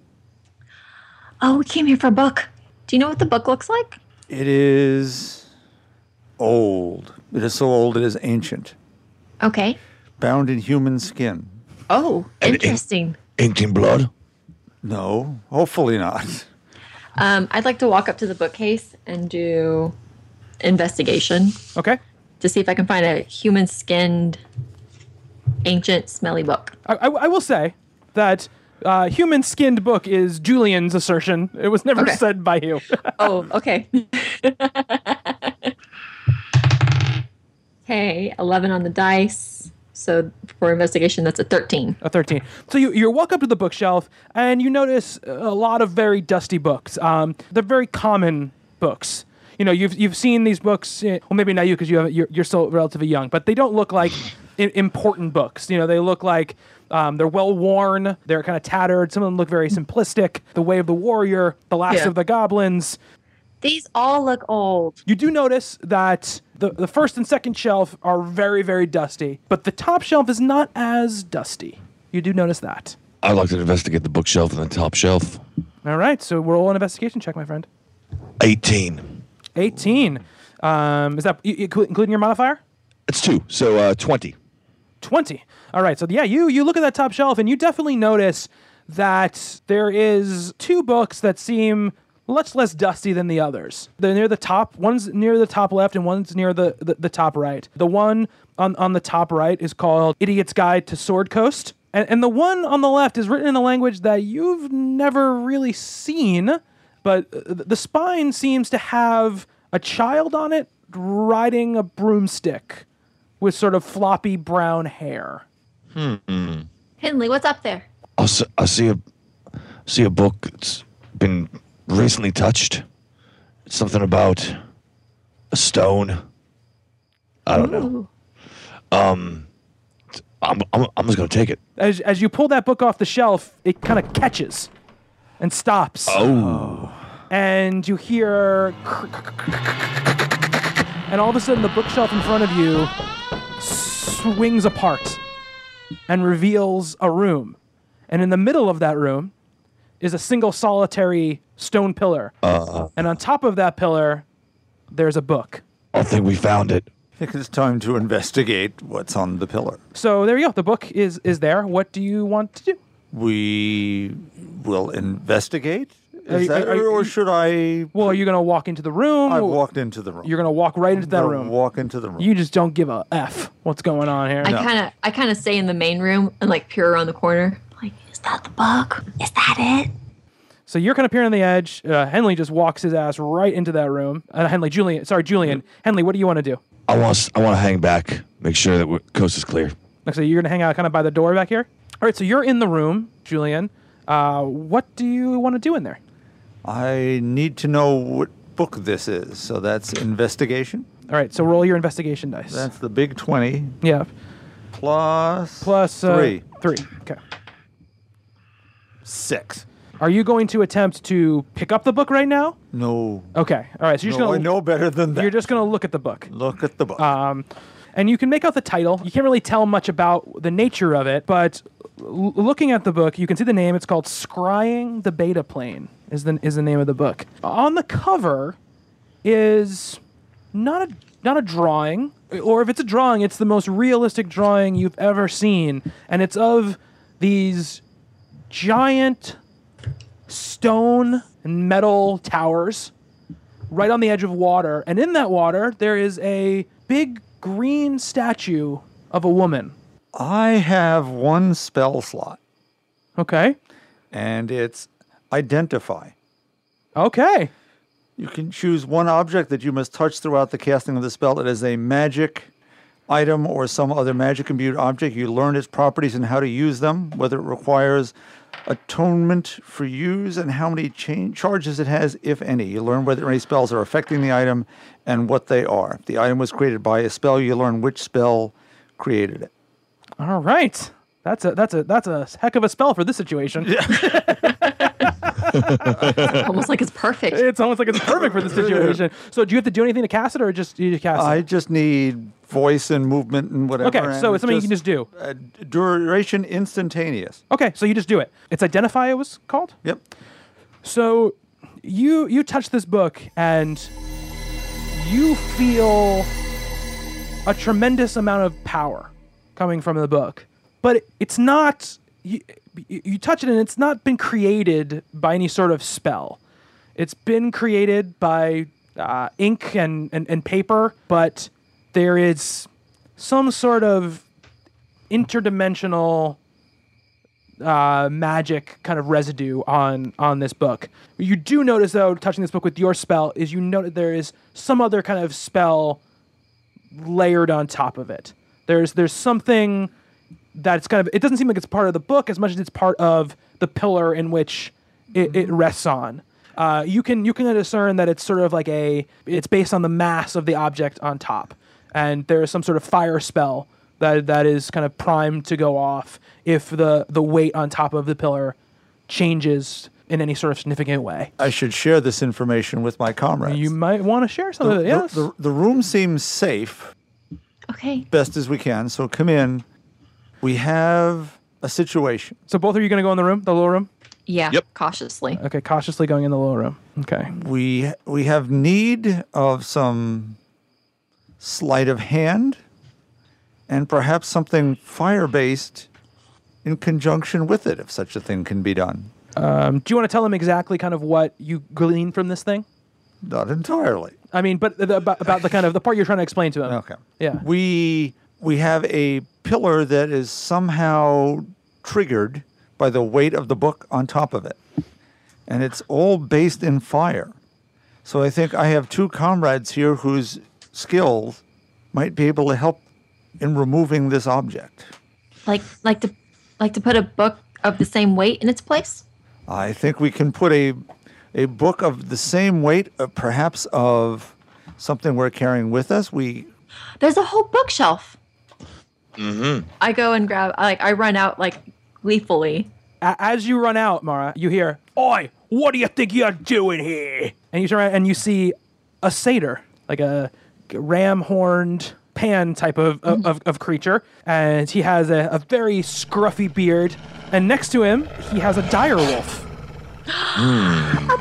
Oh, we came here for a book. Do you know what the book looks like? It is old. It is so old it is ancient. Okay. Bound in human skin. Oh, And it- interesting. Inked in blood? No, hopefully not. Um, I'd like to walk up to the bookcase and do investigation Okay. to see if I can find a human-skinned, ancient, smelly book. I, I, I will say that uh, human skinned book is Julian's assertion. It was never Okay. said by you. Oh, okay. Okay, eleven on the dice. So for investigation, that's a thirteen. A thirteen. So you, you walk up to the bookshelf and you notice a lot of very dusty books. Um, they're very common books. You know, you've you've seen these books. eh, Well, maybe not you because you have you're, you're still relatively young, but they don't look like I- important books. You know, they look like um, they're well worn. They're kind of tattered. Some of them look very simplistic. The Way of the Warrior, The Last Yeah. of the Goblins. These all look old. You do notice that the, the first and second shelf are very, very dusty, but the top shelf is not as dusty. You do notice that. I'd like to investigate the bookshelf and the top shelf. All right, so roll an investigation check, my friend. eighteen. eighteen. Um, is that i- i- including your modifier? It's two, so uh, twenty. twenty. All right, so yeah, you you look at that top shelf and you definitely notice that there is two books that seem much less dusty than the others. They're near the top. One's near the top left and one's near the, the, the top right. The one on, on the top right is called Idiot's Guide to Sword Coast. And, and the one on the left is written in a language that you've never really seen, but uh, the spine seems to have a child on it riding a broomstick with sort of floppy brown hair. Henley, what's up there? I see, I see a see a book that's been recently touched. It's something about a stone. I don't know. Ooh. I'm, I'm, I'm just gonna take it. As, as you pull that book off the shelf, it kind of catches and stops. Oh. And you hear. And all of a sudden, the bookshelf in front of you swings apart and reveals a room. And in the middle of that room is a single solitary stone pillar. Uh, And on top of that pillar, there's a book. I think we found it. I think it's time to investigate what's on the pillar. So there you go. The book is, is there. What do you want to do? We will investigate? Are Is you- that, are you- or should I... Well, are you going to walk into the room? I've walked into the room. You're going to walk right into that Gonna room. Walk into the room. You just don't give a F what's going on here. I kind of, I kind of stay in the main room and like peer around the corner. Like, is that the book? Is that it? So you're kind of peering on the edge. Uh, Henley just walks his ass right into that room. Uh, Henley, Julian, sorry, Julian. Henley, what do you want to do? I want I want to hang back, make sure that the coast is clear. So you're going to hang out kind of by the door back here? All right, so you're in the room, Julian. Uh, what do you want to do in there? I need to know what book this is. So that's investigation. All right, so roll your investigation dice. That's the big twenty. Yeah. Plus, Plus uh, three. Three, okay. Six. Are you going to attempt to pick up the book right now? No. Okay, all right, so you're No, just I going to... know better than that. You're just going to look at the book. Look at the book. Um, and you can make out the title. You can't really tell much about the nature of it, but l- looking at the book, you can see the name. It's called Scrying the Beta Plane is the, is the name of the book. On the cover is not a, not a drawing, or if it's a drawing, it's the most realistic drawing you've ever seen, and it's of these giant stone and metal towers right on the edge of water, and in that water there is a big green statue of a woman. I have one spell slot, Okay. and it's identify. Okay. You can choose one object that you must touch throughout the casting of the spell. It is a magic item or some other magic imbued object. You learn its properties and how to use them, whether it requires atonement for use and how many cha- charges it has, if any. You learn whether any spells are affecting the item and what they are. If the item was created by a spell, you learn which spell created it. All right. That's a that's a that's a heck of a spell for this situation. Almost like it's perfect. It's almost like it's perfect for this situation. So do you have to do anything to cast it, or just you just cast I it? just need voice and movement and whatever. Okay, and so it's something you can just do. Uh, duration instantaneous. Okay, so you just do it. It's Identify, it was called? Yep. So you you touch this book and you feel a tremendous amount of power coming from the book. But it, it's not you, you touch it and it's not been created by any sort of spell. It's been created by uh, ink and, and, and paper, but there is some sort of interdimensional uh, magic kind of residue on on this book. You do notice, though, touching this book with your spell, is you note there is some other kind of spell layered on top of it. There's there's something that's kind of, it doesn't seem like it's part of the book as much as it's part of the pillar in which it, it rests on. Uh, you can you can discern that it's sort of like a, it's based on the mass of the object on top, and there is some sort of fire spell that that is kind of primed to go off if the the weight on top of the pillar changes in any sort of significant way. I should share this information with my comrades. You might want to share some the, of it. Yes. the, the, the room seems safe, Okay. best as we can. So come in. We have a situation. So both of you going to go in the room, the little room? Yeah. Yep. Cautiously. Okay, cautiously going in the little room. Okay. We we have need of some sleight of hand and perhaps something fire-based in conjunction with it, if such a thing can be done. Um, do you want to tell them exactly kind of what you glean from this thing? Not entirely. I mean, but the, about, about the kind of the part you're trying to explain to them. Okay. Yeah. We we have a pillar that is somehow triggered by the weight of the book on top of it. And it's all based in fire. So I think I have two comrades here whose skills might be able to help in removing this object. Like like to like to put a book of the same weight in its place? I think we can put a a book of the same weight, uh, perhaps of something we're carrying with us. We There's a whole bookshelf. Mm-hmm. I go and grab, like, I run out, like, gleefully. A- As you run out, Mara, you hear, "Oi, what do you think you're doing here?" And you turn around and you see a satyr, like a ram-horned pan type of, of, of, of creature. And he has a, a very scruffy beard. And next to him, he has a dire wolf, A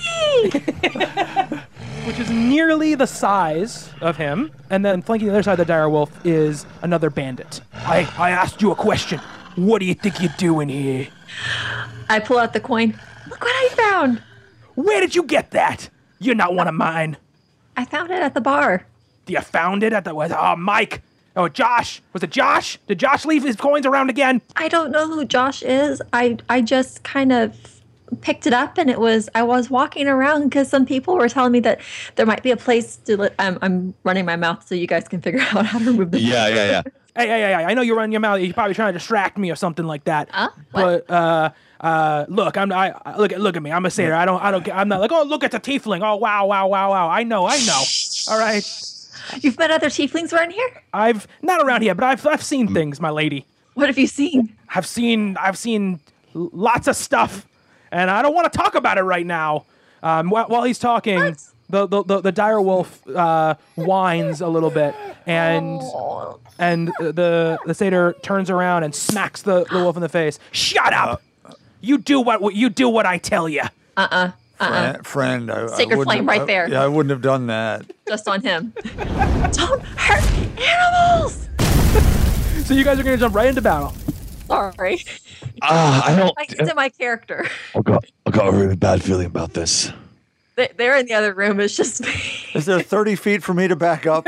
puppy! which is nearly the size of him. And then flanking the other side of the dire wolf is another bandit. I, I asked you a question. What do you think you're doing here? I pull out the coin. Look what I found. Where did you get that? You're not one of mine. I found it at the bar. You found it at the, oh, Mike. Oh, Josh. Was it Josh? Did Josh leave his coins around again? I don't know who Josh is. I I just kind of picked it up, and it was I was walking around because some people were telling me that there might be a place to. Li- I'm I'm running my mouth so you guys can figure out how to remove the. Yeah, yeah, yeah. Hey, hey, hey, hey, I know you're running your mouth. You're probably trying to distract me or something like that. Huh? What? But uh, uh, look, I'm I, I look at look at me. I'm a satyr. I don't I don't I'm not like, oh, look at the tiefling. Oh, wow, wow, wow, wow. I know, I know. All right. You've met other tieflings around here? I've not around here, but I've I've seen things, my lady. What have you seen? I've seen I've seen l- lots of stuff, and I don't want to talk about it right now. Um, while, while he's talking, What? the, the the the dire wolf uh, whines a little bit, and Oh. and the the satyr turns around and smacks the, the wolf in the face. Shut up! You do what what you do what I tell you. Uh-uh. Uh-uh. Friend, friend I, I Sacred wouldn't flame have- right I- there. yeah, I wouldn't have done that. Just on him. Don't hurt animals! So you guys are gonna jump right into battle. Sorry. Ah, I don't. I it's in my character. I got, I got a really bad feeling about this. They- They're in the other room. It's just me. Is there thirty feet for me to back up?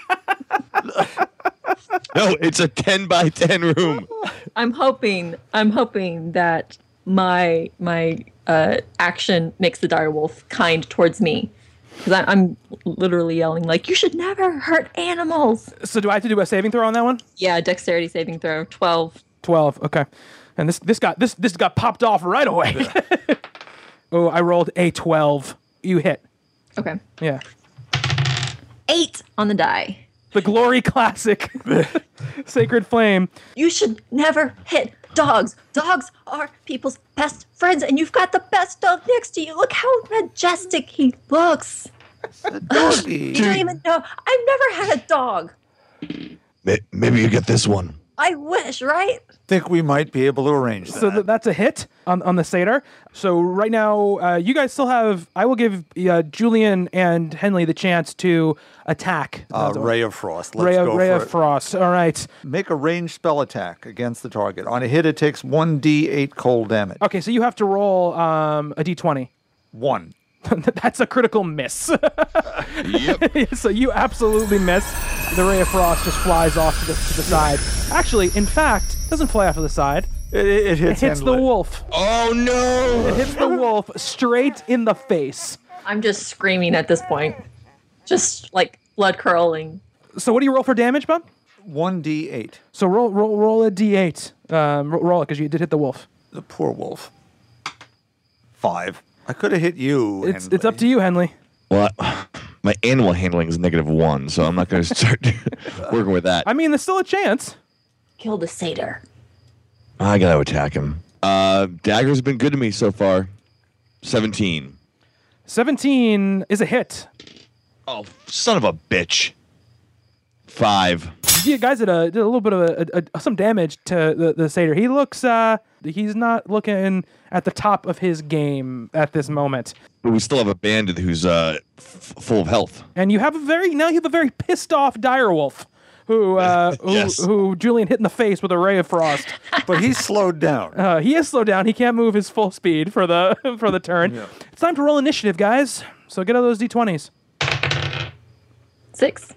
No, it's a ten by ten room. I'm hoping. I'm hoping that my my uh, action makes the dire wolf kind towards me, because I'm literally yelling like, "You should never hurt animals." So do I have to do a saving throw on that one? Yeah, dexterity saving throw twelve. Twelve. Okay. And this this got this this got popped off right away. Oh, I rolled a twelve. You hit. Okay. Yeah. Eight on the die. The glory classic. Sacred flame. You should never hit dogs. Dogs are people's best friends, and you've got the best dog next to you. Look how majestic he looks. Doggy. You don't even know. I've never had a dog. May- Maybe you get this one. I wish, right? Think we might be able to arrange that. So th- that's a hit on, on the satyr. So right now, uh, you guys still have. I will give uh, Julian and Henley the chance to attack. uh, Uh, Ray of Frost. Let's Ray of, go Ray for of it. Frost. All right. Make a ranged spell attack against the target. On a hit, it takes one d eight cold damage. Okay, so you have to roll um, a d twenty. One. That's a critical miss. Yep. So you absolutely miss. The Ray of Frost just flies off to the, to the side. Actually, in fact, doesn't fly off to the side. It, it, it It hits, hits the Henley. wolf. Oh no! It hits the wolf straight in the face. I'm just screaming at this point. Just like blood curling. So what do you roll for damage, bub? one d eight. So roll roll roll a d eight. Um, ro- roll it because you did hit the wolf. The poor wolf. Five. I could have hit you. It's it's up to you, Henley. Well, I- my animal handling is negative one, so I'm not going to start working with that. I mean, there's still a chance. Kill the satyr. I got to attack him. Uh, dagger's been good to me so far. Seventeen. seventeen is a hit. Oh, son of a bitch. Five. You guys did a, did a little bit of a, a, some damage to the, the satyr. He looks, uh, he's not looking at the top of his game at this moment. But we still have a bandit who's uh f- full of health. And you have a very, now you have a very pissed off direwolf who, uh, Yes. who, who Julian hit in the face with a ray of frost. But he's slowed down. Uh, he is slowed down. He can't move his full speed for the, for the turn. It's time to roll initiative, guys. So get out those d twenties. Six.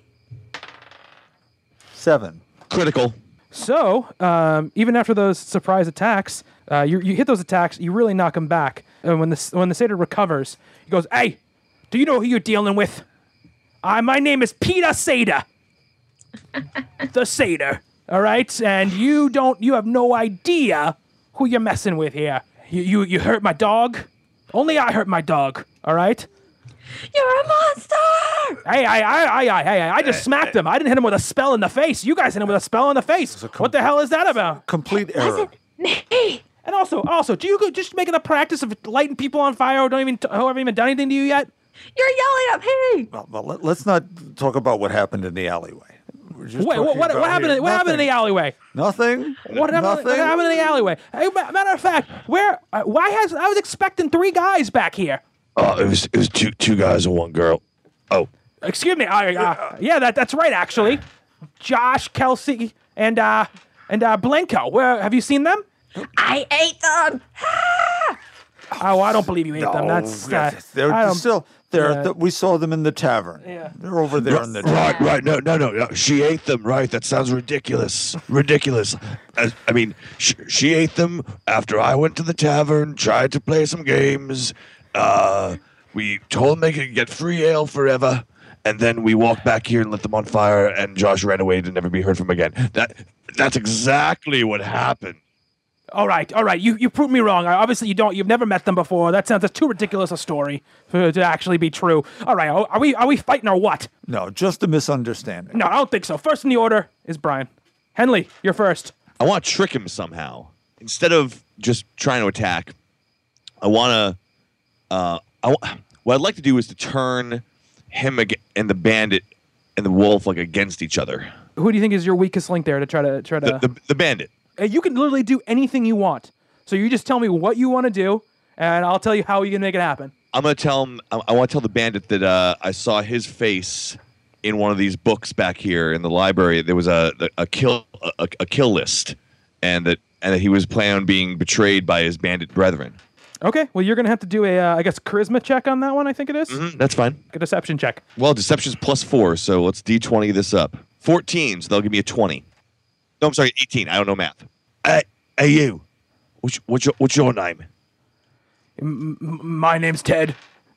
Seven. Critical. So, um, even after those surprise attacks, uh, you, you hit those attacks, you really knock him back. And when the when the satyr recovers, he goes, "Hey, do you know who you're dealing with? Uh, my name is Peter Satyr, the satyr. All right, and you don't, you have no idea who you're messing with here. You you you hurt my dog. Only I hurt my dog. All right." You're a monster! Hey, I, I, I, I, hey, I just smacked him. I didn't hit him with a spell in the face. You guys hit him with a spell in the face. What the hell is that about? Complete error. Me! And also, also, do you go just making a practice of lighting people on fire who don't even, who haven't even done anything to you yet? You're yelling at me! Well, well, let, let's not talk about what happened in the alleyway. We're just Wait, what, talking what, about what happened? here. In, what happened in the Nothing. alleyway? Nothing. What happened, Nothing. what happened in the alleyway? Hey, ma- matter of fact, where? Uh, why has I was expecting three guys back here? Oh, it was it was two two guys and one girl. Oh, Excuse me. Uh, uh, yeah, that that's right. Actually, Josh, Kelsey, and uh, and uh, Blanco. Where have you seen them? I ate them! Ah! Oh, I don't believe you ate them. That's uh, they're I don't- still there. yeah. The, we saw them in the tavern. Yeah. They're over there in the tavern. Right, right. No, no, no, no. She ate them. Right. That sounds ridiculous. Ridiculous. I, I mean, she, she ate them after I went to the tavern, tried to play some games. Uh, we told them they could get free ale forever, and then we walked back here and lit them on fire. And Josh ran away to never be heard from again. That that's exactly what happened. All right, all right. You you proved me wrong. Obviously, you don't. You've never met them before. That sounds that's too ridiculous a story for, to actually be true. All right, are we are we fighting or what? No, just a misunderstanding. No, I don't think so. First in the order is Brian. Henley, you're first. I want to trick him somehow. Instead of just trying to attack, I want to. Uh, I w- what I'd like to do is to turn him ag- and the bandit and the wolf like against each other. Who do you think is your weakest link there to try to try to? The, the, the bandit. Uh, you can literally do anything you want. So you just tell me what you want to do, and I'll tell you how you can make it happen. I'm gonna tell him. I, I want to tell the bandit that uh, I saw his face in one of these books back here in the library. There was a a, a kill a, a kill list, and that and that he was planning on being betrayed by his bandit brethren. Okay. Well, you're gonna have to do a, uh, I guess, charisma check on that one. I think it is. Mm, that's fine. A deception check. Well, deception's plus four, so let's d twenty this up. fourteen, so they'll give me a twenty. No, I'm sorry, eighteen. I don't know math. Hey, hey, you. What's, what's your what's your name? M- m- my name's Ted.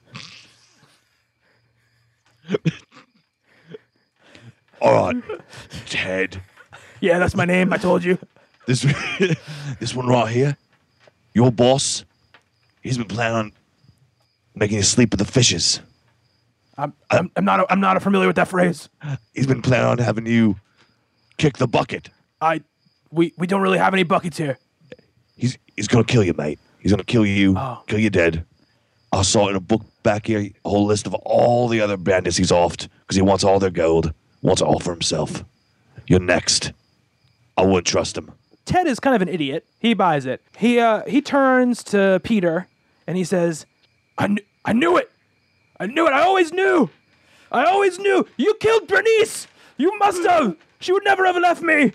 All right, Ted. Yeah, that's my name. I told you. This this one right here, your boss. He's been planning on making you sleep with the fishes. I'm I'm, I'm not I'm not familiar with that phrase. He's been planning on having you kick the bucket. I we we don't really have any buckets here. He's he's gonna kill you, mate. He's gonna kill you, Oh. kill you dead. I saw in a book back here a whole list of all the other bandits he's offed because he wants all their gold, wants it all for himself. You're next. I wouldn't trust him. Ted is kind of an idiot. He buys it. He uh he turns to Peter and he says, "I kn- I knew it. I knew it. I always knew. I always knew. You killed Bernice. You must have. She would never have left me."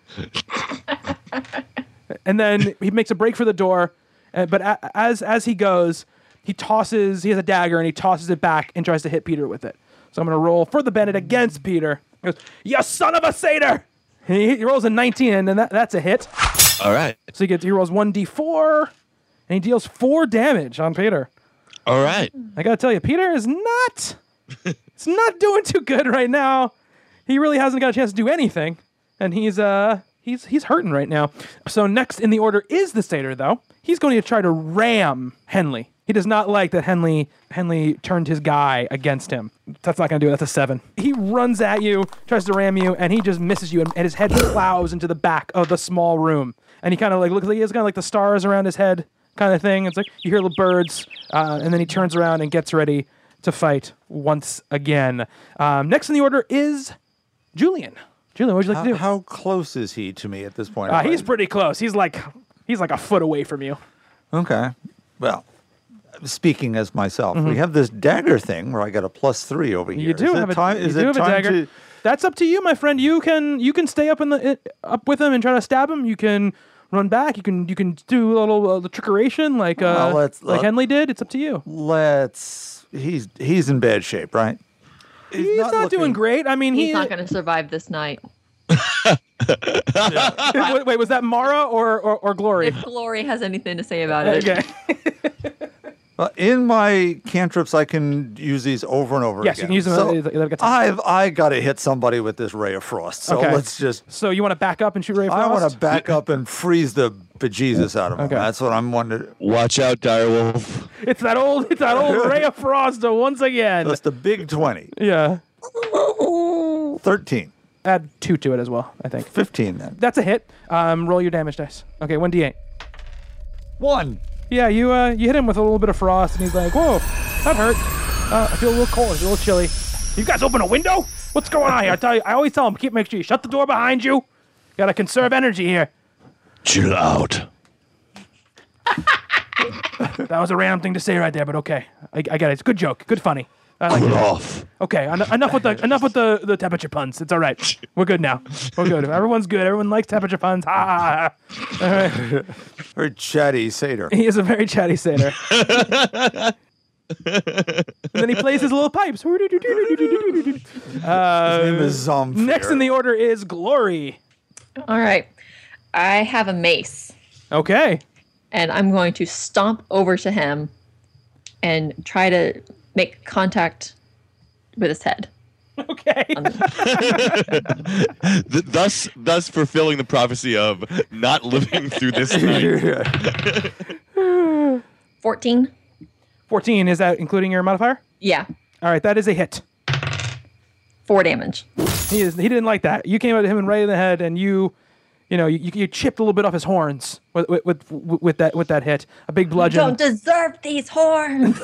And then he makes a break for the door, uh, but a- as as he goes, he tosses. He has a dagger and he tosses it back and tries to hit Peter with it. So I'm gonna roll for the bandit against Peter. He goes, "You son of a satyr!" And he, he rolls a nineteen, and then that, that's a hit. All right. So he gets he rolls one d four, and he deals four damage on Peter. All right. I gotta tell you, Peter is not. It's not doing too good right now. He really hasn't got a chance to do anything, and he's uh he's he's hurting right now. So next in the order is the satyr, though. He's going to try to ram Henley. He does not like that Henley Henley turned his guy against him. That's not going to do it. That's a seven. He runs at you, tries to ram you, and he just misses you, and, and his head plows into the back of the small room. And he kind of like looks like he has kind of like the stars around his head kind of thing. It's like you hear little birds, uh, and then he turns around and gets ready to fight once again. Um, next in the order is Julian. Julian, what would you like How, to do? how close is he to me at this point? Uh, he's pretty close. He's like he's like a foot away from you. Okay. Well, speaking as myself, we have this dagger thing where I got a plus three over here. Mm-hmm. You do is it have a time, you is do it have a time dagger. to? That's up to you, my friend. You can you can stay up in the it, up with him and try to stab him. You can run back. You can you can do a little uh, trickeration like uh, Well, let's- like let- Henley did. It's up to you. Let's. He's he's in bad shape, right? He's not, doing looking- great. I mean, He's he. not going to survive this night. wait, wait, was that Mara or or, or Glory? If Glory has anything to say about it. Okay. Well, in my cantrips, I can use these over and over Yes, you again. can use them. So uh, they've got time. I've I got to hit somebody with this ray of frost. So Okay. let's just. So you want to back up and shoot Ray of I Frost? want to back up and freeze the bejesus out of him. Okay. That's what I'm wondering. Watch out, direwolf. It's that old. It's that old Ray of Frost uh, once again. That's the big twenty. Yeah. Thirteen. Add two to it as well. I think. Fifteen then. That's a hit. Um, roll your damage dice. Okay, one d eight. One. Yeah, you uh, you hit him with a little bit of frost, and he's like, "Whoa, that hurt. Uh, I feel a little cold. It's a little chilly. You guys open a window? What's going on here? I tell you, I always tell them, keep make sure you shut the door behind you. Gotta conserve energy here." Chill out. That was a random thing to say right there, but okay, I, I get it. It's a good joke, good funny. I like Cool it. off. Okay, en- enough with the enough with the, the temperature puns. It's all right. We're good now. We're good. Everyone's good. Everyone likes temperature puns. Ha ha ha. All right. Very chatty satyr. He is a very chatty satyr. And then he plays his little pipes. Uh, His name is Zomfir. next in the order is Glory. All right. I have a mace, Okay. and I'm going to stomp over to him and try to make contact with his head. Okay. Th- thus, thus fulfilling the prophecy of not living through this night. fourteen? fourteen, is that including your modifier? Yeah. All right, that is a hit. Four damage. He is. He didn't like that. You came at him and right in the head, and you, you know, you, you chipped a little bit off his horns with with with, with that with that hit. A big bludgeon. Don't deserve these horns.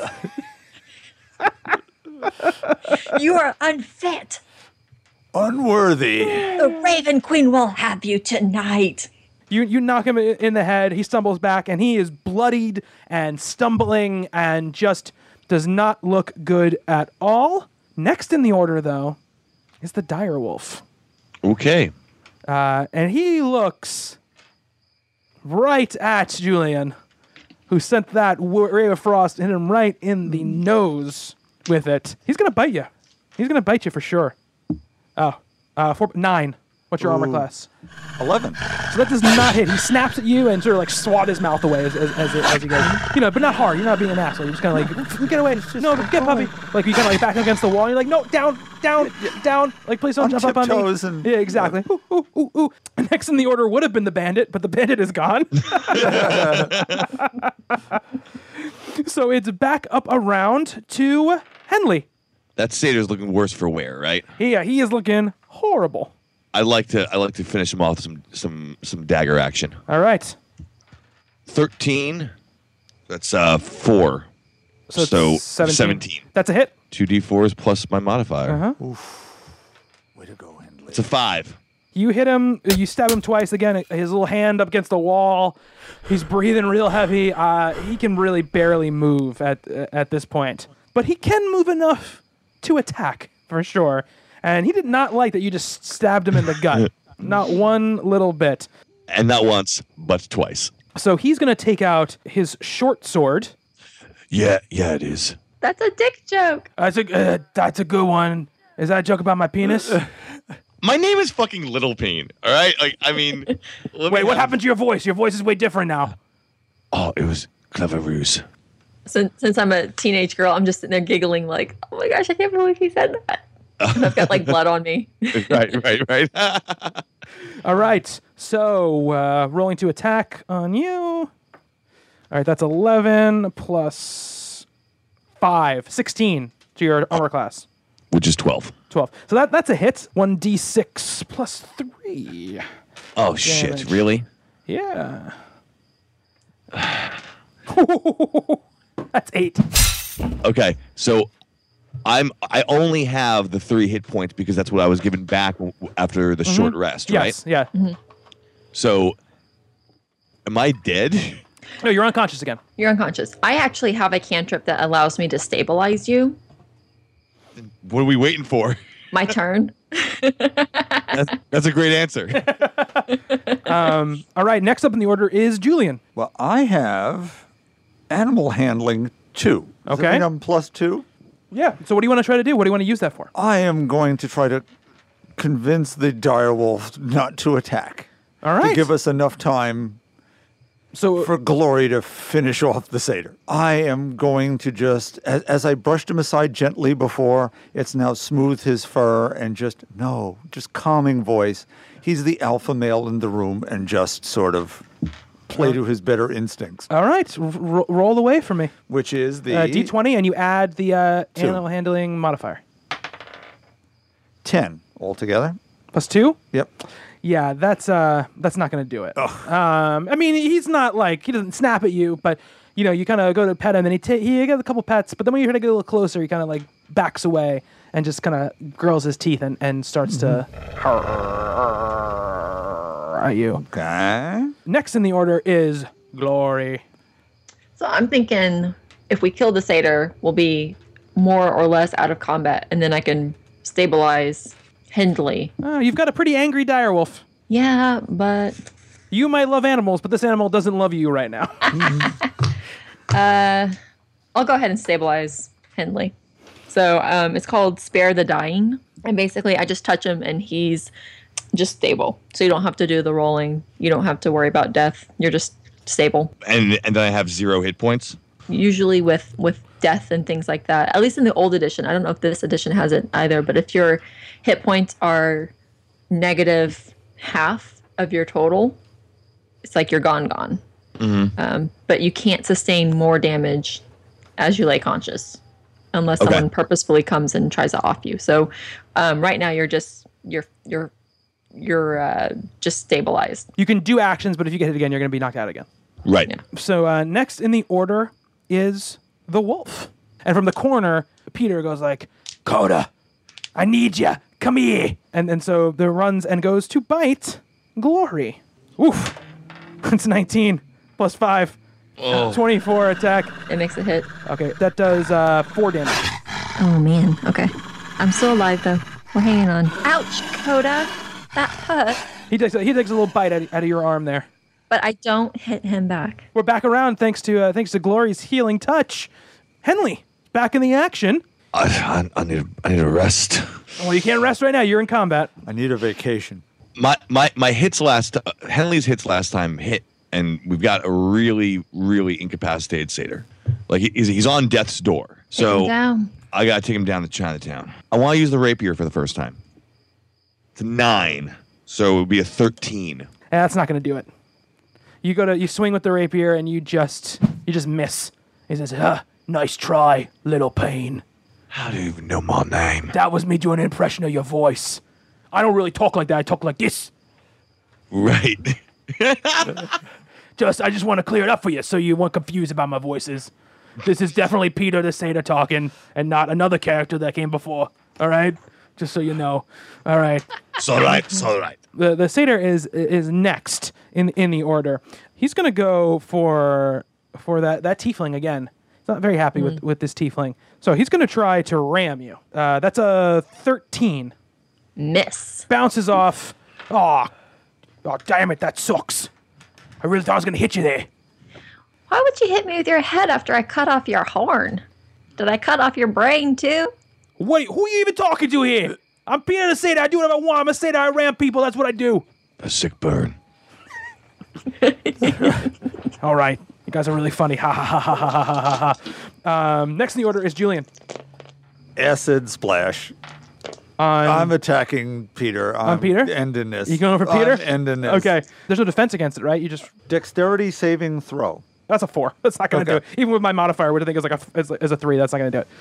You are unfit. Unworthy. The Raven Queen will have you tonight. You you knock him i- in the head. He stumbles back, and he is bloodied and stumbling, and just does not look good at all. Next in the order, though, is the direwolf, Okay. uh, and he looks right at Julian, who sent that w- ray of frost hit him right in the nose with it. He's gonna bite you. He's gonna bite you for sure. Oh, uh, four, nine. What's your armor class? Eleven. So that does not hit. He snaps at you and sort of like swat his mouth away as, as, as, it, as he goes. You know, but not hard. You're not being an asshole. You're just kind of like, get away. No, get puppy. Like you kind of like back against the wall. And you're like, no, down, down, down. Like please don't On jump up on me. tiptoes and- Yeah, exactly. Ooh, ooh, ooh, ooh. Next in the order would have been the bandit, but the bandit is gone. So it's back up around to Henley. That satyr's looking worse for wear, right? Yeah, he is looking horrible. I like to I like to finish him off with some some some dagger action. All right. Thirteen. That's uh four. So, So, it's seventeen. seventeen. That's a hit. Two d fours plus my modifier. Uh-huh. Way to go, Hindley. It's a five. You hit him, you stab him twice again, his little hand up against the wall. He's breathing real heavy. Uh, he can really barely move at at this point. But he can move enough to attack, for sure. And he did not like that you just stabbed him in the gut. Not one little bit. And not once, but twice. So he's going to take out his short sword. Yeah, yeah, it is. That's a dick joke. That's a, uh, that's a good one. Is that a joke about my penis? My name is fucking Little Pain. All right. Like I mean. let me Wait, what have- happened to your voice? Your voice is way different now. Oh, it was clever ruse. Since, since I'm a teenage girl, I'm just sitting there giggling like, oh my gosh, I can't believe he said that. And I've got like blood on me. right, right, right. All right. So uh, rolling to attack on you. All right, that's eleven plus five, sixteen to your armor class. Which is twelve. twelve. So that that's a hit. one d six plus three. Oh, shit. Damage. Really? Yeah. That's eight. Okay, so I'm I only have the three hit points because that's what I was given back w- after the short rest, right? Yes, yeah. So, am I dead? No, you're unconscious again. You're unconscious. I actually have a cantrip that allows me to stabilize you. What are we waiting for? My turn. That's, that's a great answer. Um, all right, next up in the order is Julian. Well, I have animal handling two. Does that Okay. mean I'm plus two? Yeah. So what do you want to try to do? What do you want to use that for? I am going to try to convince the direwolf not to attack. All right. To give us enough time So for Glory to finish off the satyr. I am going to just, as, as I brushed him aside gently before, it's now smoothed his fur and just, no, just calming voice. He's the alpha male in the room and just sort of play to his better instincts, all right, r- r- roll away for me. which is the Uh, D twenty, and you add the uh, Two. animal handling modifier. ten altogether. Plus two? Yep. Yeah, that's uh, that's not gonna do it. Um, I mean, he's not like he doesn't snap at you, but you know, you kind of go to pet him, and he ta- he gets a couple pets, but then when you try to get a little closer, he kind of like backs away and just kind of grills his teeth and, and starts to at you. Okay. Next in the order is Glory. So I'm thinking if we kill the satyr, we'll be more or less out of combat, and then I can stabilize Hindley. Oh, you've got a pretty angry direwolf. Yeah, but You might love animals, but this animal doesn't love you right now. uh, I'll go ahead and stabilize Hindley. So um, it's called Spare the Dying, and basically I just touch him and he's just stable. So you don't have to do the rolling. You don't have to worry about death. You're just stable. And and then I have zero hit points. Usually with with death and things like that. At least in the old edition. I don't know if this edition has it either, but if your hit points are negative half of your total, it's like you're gone, gone. Mm-hmm. Um, but you can't sustain more damage as you lay conscious, unless Okay. someone purposefully comes and tries to off you. So um, right now you're just you're you're you're uh, just stabilized. You can do actions, but if you get hit again, you're going to be knocked out again. Right. Yeah. So uh, next in the order is the wolf. And from the corner, Peter goes like, Coda, I need ya. Come here. And and so the runs and goes to bite Glory. Oof. It's nineteen plus five. Oh. twenty-four attack. It makes a hit. Okay, that does uh, four damage. Oh man. Okay. I'm still alive though. We're hanging on. Ouch, Coda. That hurt. He takes a, he takes a little bite out of, out of your arm there. But I don't hit him back. We're back around thanks to uh, thanks to Glory's healing touch. Henley, back in the action. I, I, I need I need a rest. Well, you can't rest right now. You're in combat. I need a vacation. My my my hits last uh, Henley's hits last time hit, and we've got a really really incapacitated satyr. Like he- he's he's on death's door. Take him So down. I gotta take him down to Chinatown. I want to use the rapier for the first time. It's a nine, so it would be a thirteen. And that's not going to do it. You go to you swing with the rapier and you just you just miss. He says, ah, "Nice try, little pain. How do you even know my name? That was me doing an impression of your voice. I don't really talk like that. I talk like this. Right. Just I just want to clear it up for you so you weren't confused about my voices. This is definitely Peter the Satyr talking and not another character that came before. All right, just so you know. All right." It's all right. It's all right. The the satyr is is next in in the order. He's gonna go for for that that tiefling again. He's not very happy with with this tiefling, so he's gonna try to ram you. Uh, that's a thirteen. Miss. Bounces off. Oh, oh, damn it! That sucks. I really thought I was gonna hit you there. Why would you hit me with your head after I cut off your horn? Did I cut off your brain too? Wait, who are you even talking to here? I'm Peter the Satyr. I do whatever I want. I'm a satyr. I ram people. That's what I do. A sick burn. All right. You guys are really funny. Ha ha ha ha ha ha ha ha. Um, next in the order is Julian. Acid splash. On, I'm attacking Peter. I'm Peter? Ending this. you going for Peter? I'm ending this. Okay. There's no defense against it, right? You just Dexterity saving throw. that's a four. That's not gonna Okay. do it. Even with my modifier, which I think is like a is, is a three, that's not gonna do it.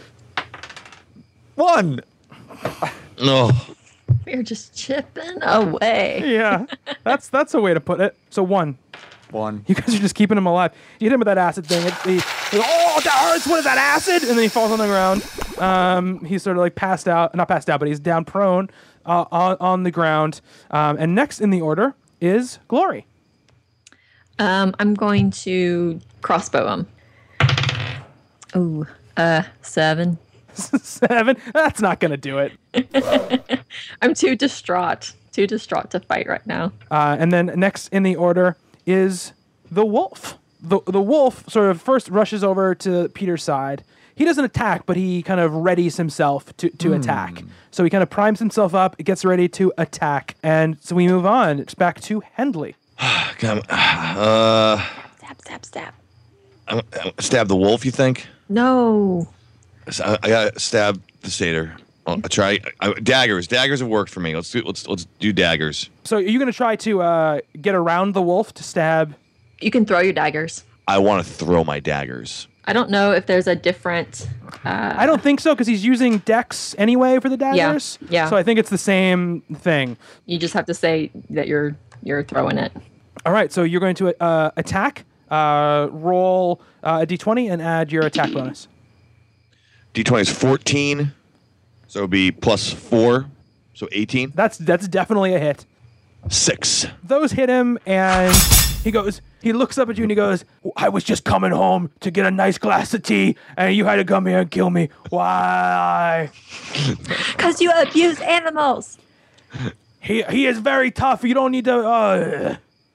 One. No. You're just chipping away. Yeah, that's that's a way to put it. So one. One. You guys are just keeping him alive. You hit him with that acid thing. It, he, he- oh, that hurts. What is that acid? And then he falls on the ground. Um, he's sort of like passed out. Not passed out, but he's down prone uh, on, on the ground. Um, and next in the order is Glory. Um, I'm going to crossbow him. Ooh, uh, seven. Seven. That's not going to do it. I'm too distraught. Too distraught to fight right now. Uh, and then next in the order is the wolf. The the wolf sort of first rushes over to Peter's side. He doesn't attack, but he kind of readies himself to, to attack. So he kind of primes himself up, gets ready to attack. And so we move on. It's back to Hendley. Come, uh, Stab, stab, stab. I'm, I'm- stab the wolf. You think? No. So I, I gotta stab the satyr. I'll try I, daggers. Daggers have worked for me. Let's do. Let's let's do daggers. So are you going to try to uh, get around the wolf to stab? You can throw your daggers. I want to throw my daggers. I don't know if there's a different. Uh, I don't think so because he's using dex anyway for the daggers. yeah. So I think it's the same thing. You just have to say that you're you're throwing it. All right, so you're going to uh, attack, uh, roll uh, a d twenty, and add your attack bonus. D twenty is fourteen, so it'd be plus four, so eighteen. That's that's definitely a hit. Six. Those hit him, and he goes, He looks up at you and he goes, I was just coming home to get a nice glass of tea, and you had to come here and kill me. Why? Because you abuse animals. He he is very tough. You don't need to... Uh.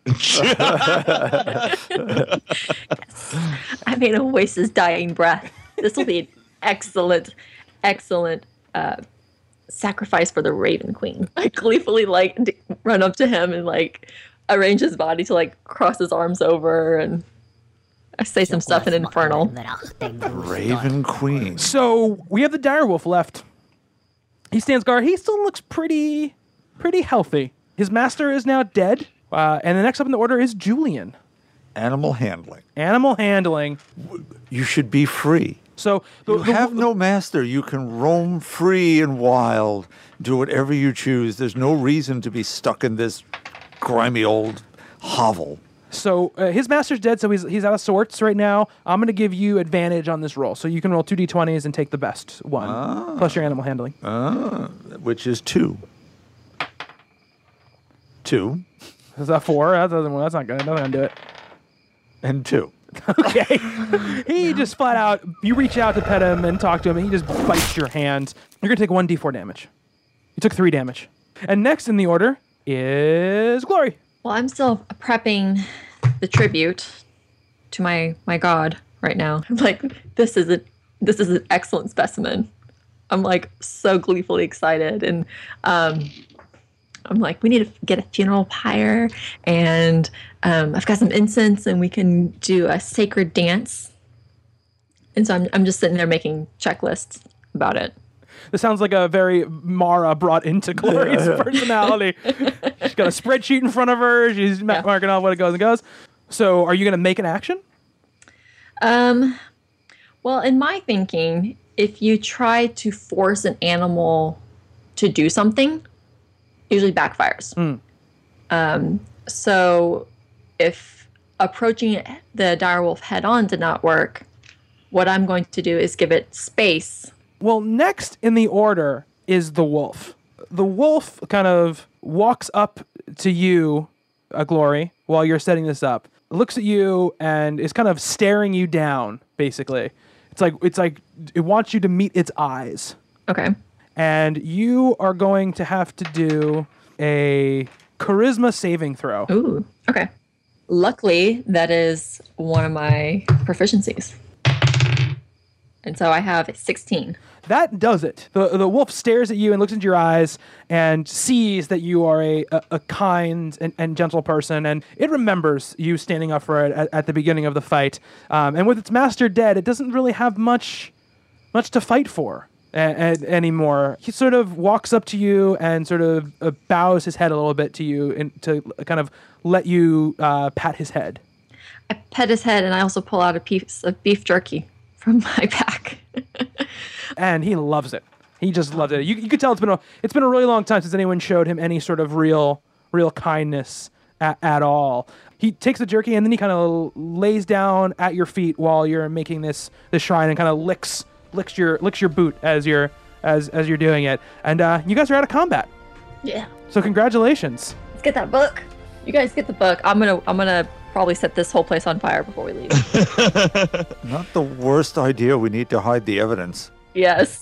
I made him waste his dying breath. This will be an excellent, excellent uh, sacrifice for the Raven Queen. I gleefully like d- run up to him and like arrange his body to like cross his arms over, and I say some stuff in Infernal. Raven Queen. So we have the direwolf left. He stands guard. He still looks pretty, pretty healthy. His master is now dead. Uh, and the next up in the order is Julian. Animal handling. Animal handling. You should be free. So the, You the- have no master. You can roam free and wild, do whatever you choose. There's no reason to be stuck in this grimy old hovel. So uh, his master's dead, so he's he's out of sorts right now. I'm going to give you advantage on this roll, so you can roll two d twenties and take the best one, plus your animal handling. Ah, which is two. Two Is that four? That doesn't. Well, that's not good. That's not going to do it. and two. Okay. He just flat out. You reach out to pet him and talk to him, and he just bites your hand. You're going to take one d four damage. You took three damage. And next in the order is Glory. Well, I'm still prepping the tribute to my my god right now. I'm like, this is a this is an excellent specimen. I'm like so gleefully excited, and um, I'm like, we need to get a funeral pyre, and um, I've got some incense, and we can do a sacred dance. And so I'm I'm just sitting there making checklists about it. This sounds like a very Mara brought into Glory's personality. She's got a spreadsheet in front of her. She's ma- Yeah. marking off what it goes and goes. So are you going to make an action? Um, well, in my thinking, if you try to force an animal to do something, it usually backfires. Mm. Um, so if approaching the direwolf head on did not work, what I'm going to do is give it space. Well, next in the order is the wolf. The wolf kind of walks up to you, uh, Glory, while you're setting this up. Looks at you and is kind of staring you down, basically. It's like it's like it wants you to meet its eyes. Okay. And you are going to have to do a charisma saving throw. Ooh. Okay. Luckily, that is one of my proficiencies. And so I have sixteen. That does it. The the wolf stares at you and looks into your eyes and sees that you are a, a, a kind and, and gentle person, and it remembers you standing up for it at, at the beginning of the fight. Um, and with its master dead, it doesn't really have much much to fight for a, a, anymore. He sort of walks up to you and sort of uh, bows his head a little bit to you and to kind of let you uh, pat his head. I pet his head, and I also pull out a piece of beef jerky from my pack. And he loves it. He just loves it. You, you could tell it's been a it's been a really long time since anyone showed him any sort of real real kindness at, at all. He takes the jerky and then he kind of lays down at your feet while you're making this this shrine and kind of licks licks your licks your boot as you're as as you're doing it. And uh, you guys are out of combat. Yeah. So congratulations. Let's get that book. You guys get the book. I'm gonna I'm gonna probably set this whole place on fire before we leave. Not the worst idea. We need to hide the evidence. Yes.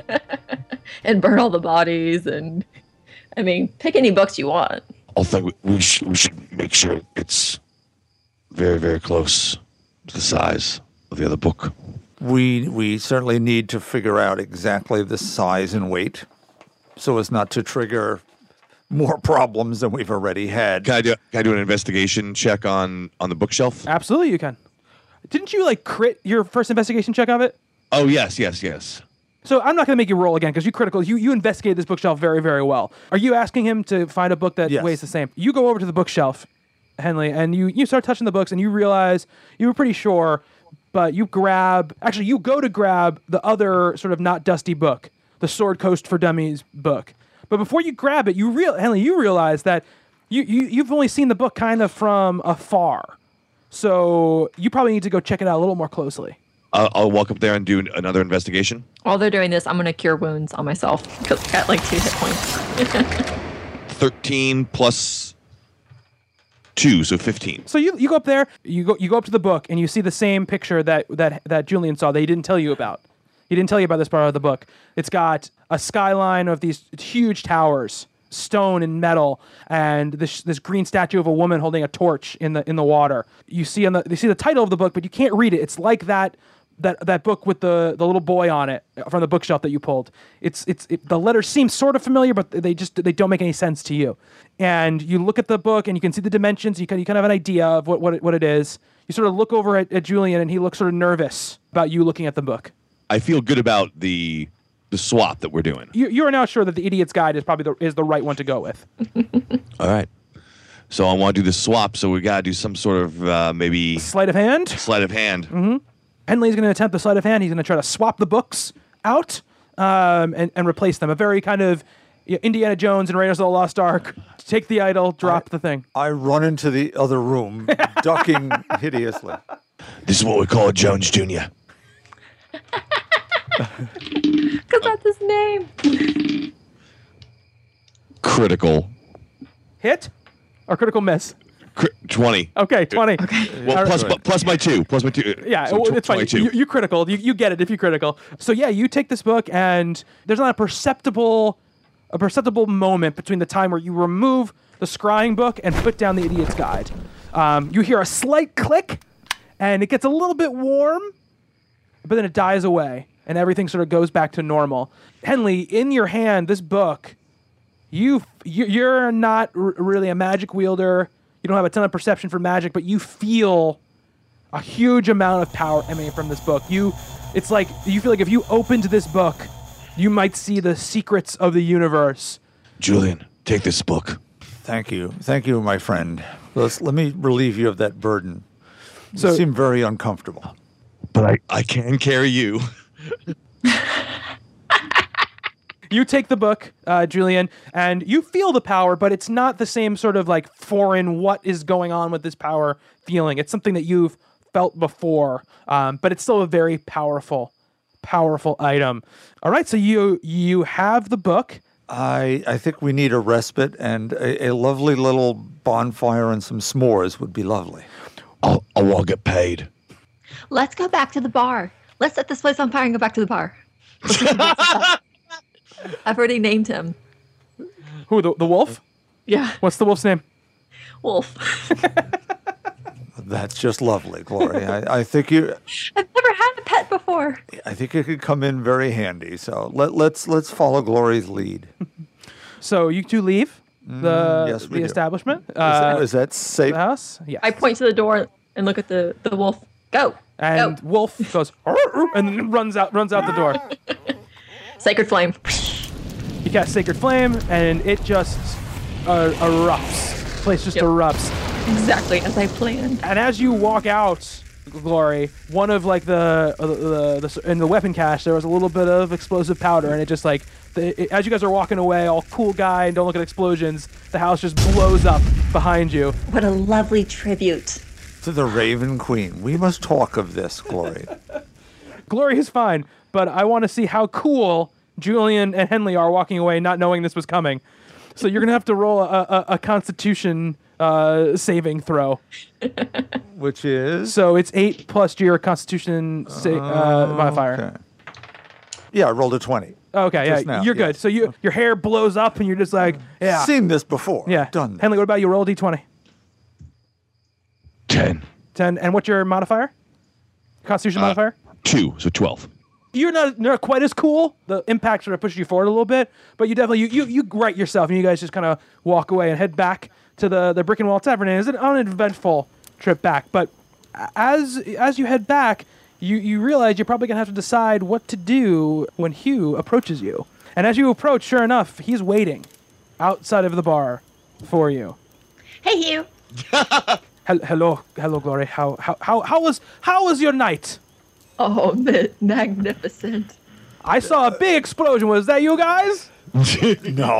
And burn all the bodies, and I mean, pick any books you want. I think we, we, sh- we should make sure it's very, very close to the size of the other book. We we certainly need to figure out exactly the size and weight, so as not to trigger more problems than we've already had. Can I do? Can I do an investigation check on on the bookshelf? Absolutely, you can. Didn't you like crit your first investigation check of it? Oh yes, yes, yes. So I'm not going to make you roll again because you critical. You you investigated this bookshelf very very well. Are you asking him to find a book that Yes. weighs the same? You go over to the bookshelf, Henley, and you you start touching the books, and you realize you were pretty sure, but you grab. Actually, you go to grab the other sort of not dusty book, the Sword Coast for Dummies book. But before you grab it, you real Henley, you realize that you, you you've only seen the book kind of from afar, so you probably need to go check it out a little more closely. I'll, I'll walk up there and do another investigation. While they're doing this, I'm gonna cure wounds on myself because I got like two hit points. Thirteen plus two, so fifteen. So you you go up there, you go you go up to the book, and you see the same picture that that that Julian saw that he didn't tell you about. He didn't tell you about this part of the book. It's got a skyline of these huge towers, stone and metal, and this this green statue of a woman holding a torch in the in the water. You see on the you see the title of the book, but you can't read it. It's like that that that book with the the little boy on it from the bookshelf that you pulled. It's it's it, the letters seem sort of familiar, but they just they don't make any sense to you. And you look at the book and you can see the dimensions. You can you kind of have an idea of what what it, what it is. You sort of look over at, at Julian, and he looks sort of nervous about you looking at the book. I feel good about the the swap that we're doing. You, you are now sure that the Idiot's Guide is probably the, is the right one to go with. All right. So I want to do the swap, so we got to do some sort of uh, maybe Sleight of hand. sleight of hand. Mm-hmm. Henley's going to attempt the sleight of hand. He's going to try to swap the books out um, and, and replace them. A very kind of you know, Indiana Jones and Raiders of the Lost Ark. Take the idol, drop I, the thing. I run into the other room, ducking hideously. This is what we call a Jones Junior Because that's his name. Critical. Hit or critical miss? Cri- twenty. Okay, twenty. Well, All plus, right. plus my two. Plus my two. Yeah, so well, tw- it's fine. twenty-two. You, you critical. You, you get it if you critical. So yeah, you take this book, and there's not a perceptible, a perceptible moment between the time where you remove the scrying book and put down the Idiot's Guide. Um, you hear a slight click, and it gets a little bit warm, but then it dies away, and everything sort of goes back to normal. Henley, in your hand, this book, you you- you're not r- really a magic wielder. You don't have a ton of perception for magic, but you feel a huge amount of power emanating from this book. You, it's like you feel like if you opened this book, you might see the secrets of the universe. Julian, take this book. Thank you. Thank you, my friend. Let's, let me relieve you of that burden. So- you seem very uncomfortable. But I, I can carry you. You take the book, uh, Julian, and you feel the power, but it's not the same sort of like foreign, what is going on with this power feeling. It's something that you've felt before, um, but it's still a very powerful, powerful item. All right, so you you have the book. I, I think we need a respite, and a, a lovely little bonfire and some s'mores would be lovely. I'll, I won't get paid. Let's go back to the bar. Let's set this place on fire and go back to the bar. I've already named him. Who, the, the wolf? Yeah, What's the wolf's name? Wolf. That's just lovely, Glory. I, I think you I've never had a pet before. I think it could come in very handy. So let, let's let's follow Glory's lead. So you two leave the, yes, we the do. establishment. Is, Uh, that, is that safe? the house? Yes. I point to the door and look at the, the wolf. Go. and Go. Wolf goes "Arr, arr," and then runs out runs out the door. Sacred flame. You cast Sacred Flame, and it just uh, erupts. The place just Yep. erupts. Exactly as I planned. And as you walk out, Glory, one of like the uh, the, the, the in the weapon cache, there was a little bit of explosive powder, and it just like the, it, as you guys are walking away, all cool guy and don't look at explosions, the house just blows up behind you. What a lovely tribute. To the Raven Queen. We must talk of this, Glory. Glory is fine, but I want to see how cool Julian and Henley are walking away, not knowing this was coming. So you're gonna have to roll a, a, a Constitution uh, saving throw. Which is So it's eight plus your Constitution sa- uh, modifier. okay. Yeah, I rolled a twenty. Okay, yeah, Just now, you're good. yes. So you your hair blows up and you're just like, yeah, Seen this before. yeah. Done. Henley, what about you? Roll a d twenty. Ten. ten, and what's your modifier? Constitution Uh, modifier? Two, so twelve. You're not not quite as cool. The impact sort of pushes you forward a little bit, but you definitely you you, you right yourself, and you guys just kind of walk away and head back to the the Brick and Wall Tavern. And it's an uneventful trip back, but as as you head back, you you realize you're probably gonna have to decide what to do when Hugh approaches you. And as you approach, sure enough, he's waiting outside of the bar for you. Hey, Hugh. Hel- hello, hello, Glory. How how how how was how was your night? Oh, ma- magnificent. I saw a big explosion. Was that you guys? No.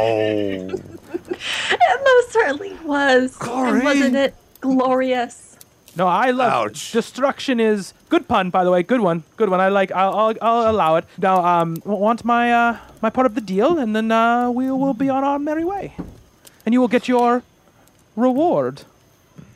It most certainly was. Glory. And wasn't it glorious? No, I love Ouch. destruction. Is good pun, by the way. Good one. Good one. I like. I'll I'll, I'll allow it. Now, um, want my uh my part of the deal, and then uh we will be on our merry way, and you will get your reward.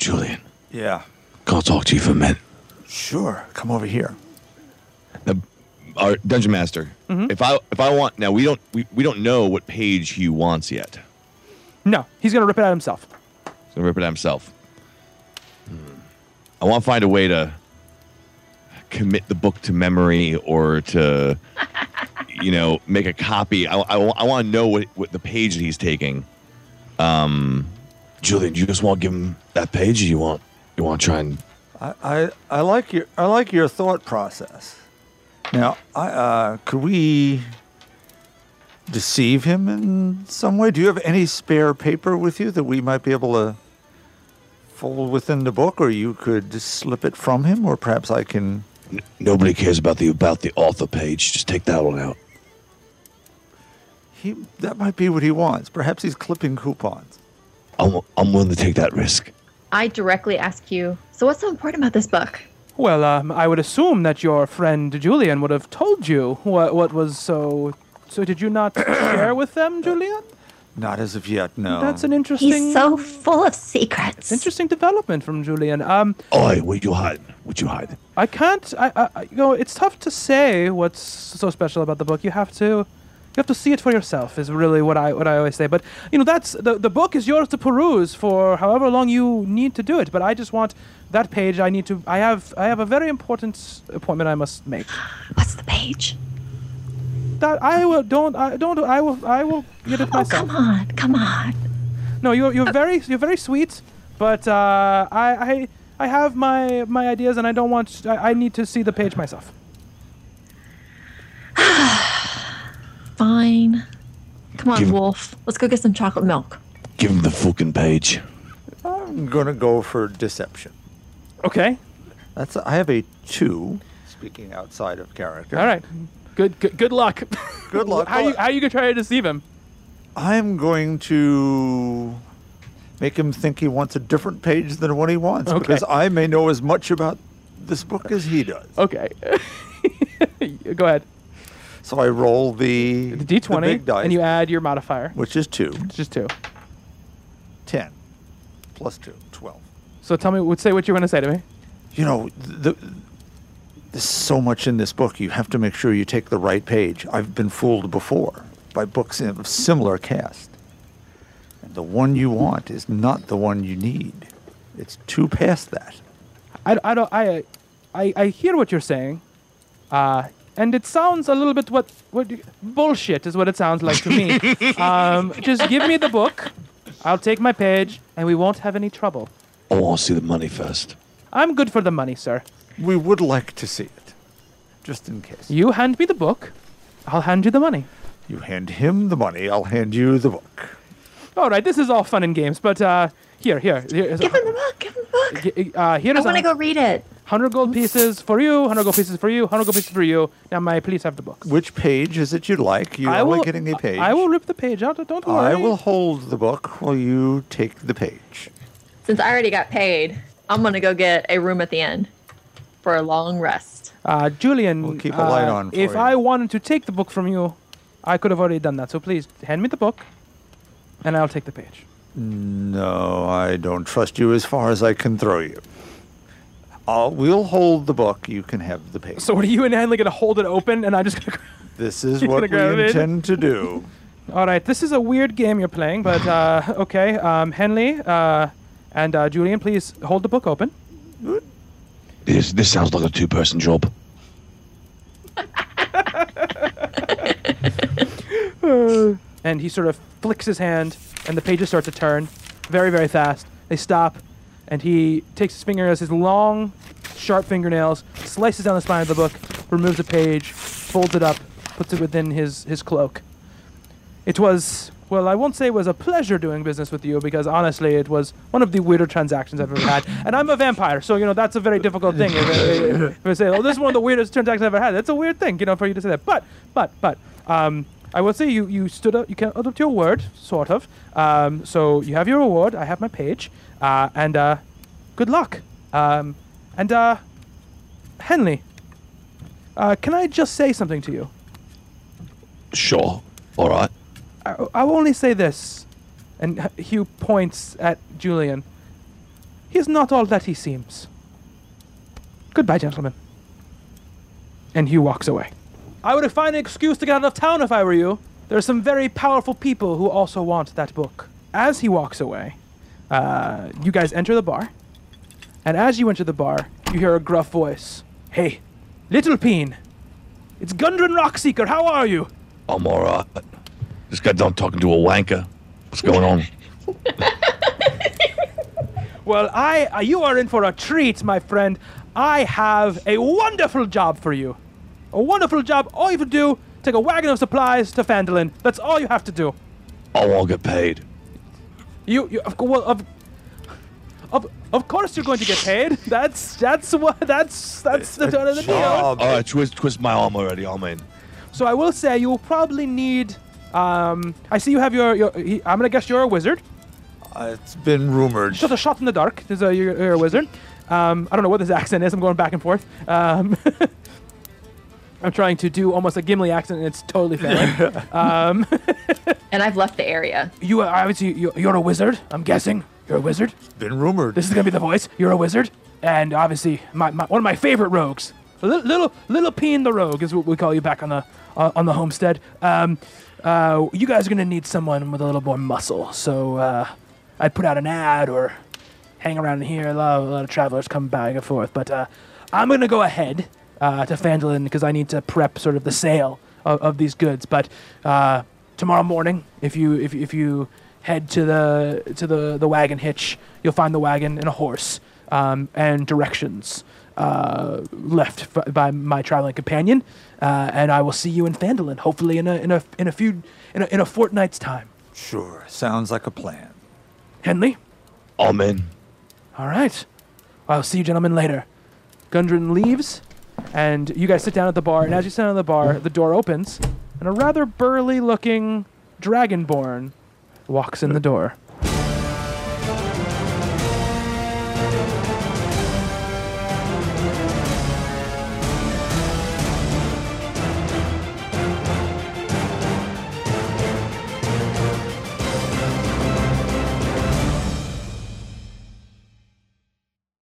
Julian, Yeah. can I talk to you for a minute? Sure. Come over here. Now, our dungeon master. If I if I want now, we don't we, we don't know what page he wants yet. No, he's gonna rip it out himself. He's gonna rip it out himself. Hmm. I want to find a way to commit the book to memory or to, you know, make a copy. I, I, I want to know what, what the page that he's taking. Um, Julian, you just want to give him that page, or you want you want to try and I, I, I like your I like your thought process. Now, I, uh, could we deceive him in some way? Do you have any spare paper with you that we might be able to fold within the book, or you could just slip it from him, or perhaps I can. N- nobody cares about the about the author page. Just take that one out. He that might be what he wants. Perhaps he's clipping coupons. I'm I'm willing to take that risk. I directly ask you, so what's so important about this book? Well, um, I would assume that your friend Julian would have told you what what was so. So did you not share with them, Julian? Not as of yet, no. That's an interesting. He's so full of secrets. Interesting development from Julian. Um, Oi, what you hiding? What you hiding? I can't. I, I, I- you know, it's tough to say what's so special about the book. You have to, you have to see it for yourself. Is really what I what I always say. But you know, that's the the book is yours to peruse for however long you need to do it. But I just want that page. I need to. I have. I have a very important appointment I must make. What's the page? That I will don't. I don't. I will. I will get it Oh, myself. come on, come on. No, you're you're very you're very sweet, but uh, I I I have my my ideas, and I don't want. I, I need to see the page myself. Fine. Come on, Give- Wolf. Let's go get some chocolate milk. Give him the fucking page. I'm gonna go for deception. Okay. That's I have a two. Speaking outside of character. All right. Good good good luck. Good luck. how you how you gonna try to deceive him? I'm going to make him think he wants a different page than what he wants, Okay. because I may know as much about this book as he does. Okay. Go ahead. So I roll the, The D twenty, big dice, and you add your modifier, which is two. which is two. ten plus two, twelve. So tell me, would say what you want to say to me. You know, the, there's so much in this book. You have to make sure you take the right page. I've been fooled before by books of similar cast. And the one you want is not the one you need. It's two past that. I, I don't I, I I hear what you're saying, uh, and it sounds a little bit what what you- bullshit is what it sounds like to me. um, just give me the book, I'll take my page, and we won't have any trouble. I want to see the money first. I'm good for the money, sir. We would like to see it, just in case. You hand me the book, I'll hand you the money. You hand him the money, I'll hand you the book. All right, this is all fun and games, but uh, here, here, here is Give him the book. Give him the book. G- uh, here I is want to a go read it. hundred gold pieces for you, hundred gold pieces for you, hundred gold pieces for you. Now, may I please have the book? Which page is it you'd like? You're I only will, getting a page. I will rip the page out. Don't worry. I will hold the book while you take the page. Since I already got paid, I'm going to go get a room at the inn for a long rest. Uh, Julian, We'll keep a light uh, on for if you. I wanted to take the book from you, I could have already done that. So please hand me the book, and I'll take the page. No, I don't trust you as far as I can throw you. I'll, we'll hold the book. You can have the page. So what are you and Henley gonna hold it open, and I'm just gonna? This is You're what gonna grab we it? intend to do. All right, this is a weird game you're playing, but uh, okay. Um, Henley uh, and uh, Julian, please hold the book open. This this sounds like a two-person job. And he sort of flicks his hand, and the pages start to turn very, very fast. They stop, and he takes his fingernails, his long, sharp fingernails, slices down the spine of the book, removes a page, folds it up, puts it within his, his cloak. It was, well, I won't say it was a pleasure doing business with you, because honestly, it was one of the weirder transactions I've ever had. And I'm a vampire, so, you know, that's a very difficult thing. If, if, if I say, oh, this is one of the weirdest transactions I've ever had, that's a weird thing, you know, for you to say that. But, but, but, um, I will say you, you stood up, you came up to your word, sort of. Um, so you have your reward, I have my page, uh, and uh, good luck. Um, and uh, Henley, uh, can I just say something to you? Sure. All right. I, I will only say this, and Hugh points at Julian. He is not all that he seems. Goodbye, gentlemen. And Hugh walks away. I would find an excuse to get out of town if I were you. There are some very powerful people who also want that book. As he walks away, uh, you guys enter the bar. And as you enter the bar, you hear a gruff voice. Hey, Little Peen. It's Gundren Rockseeker. How are you? I'm alright. Just got done talking to a wanker. What's going on? Well, I uh, you are in for a treat, my friend. I have a wonderful job for you. A wonderful job. All you have to do, take a wagon of supplies to Phandalin. That's all you have to do. I won't get paid. You, you of, well, of, of, of course you're going to get paid. That's that's what that's that's the turn of the deal. job. All right, twist, twist my arm already. I'm in. So I will say you will probably need. Um, I see you have your. your he, I'm gonna guess you're a wizard. Uh, it's been rumored. Just a shot in the dark. There's a, you're, you're a wizard. Um, I don't know what this accent is. I'm going back and forth. Um, I'm trying to do almost a Gimli accent, and it's totally failing. um, And I've left the area. you are obviously you, you're a wizard. I'm guessing you're a wizard. Been rumored. This is gonna be the voice. You're a wizard, and obviously my, my one of my favorite rogues, little little, little Peen the Rogue is what we call you back on the uh, on the homestead. Um, uh, you guys are gonna need someone with a little more muscle, so uh, I'd put out an ad or hang around here. A lot, a lot of travelers come back and forth, but uh, I'm gonna go ahead uh, to Phandalin because I need to prep sort of the sale of, of these goods. But uh, tomorrow morning, if you if if you head to the to the, the wagon hitch, you'll find the wagon and a horse um, and directions uh, left f- by my traveling companion, uh, and I will see you in Phandalin, hopefully in a in a in a few in a, in a fortnight's time. Sure. Sounds like a plan. Henley, I'm in. all right. I'll see you gentlemen later. Gundren leaves, and you guys sit down at the bar. And as you sit down at the bar, the door opens, and a rather burly-looking dragonborn walks in the door.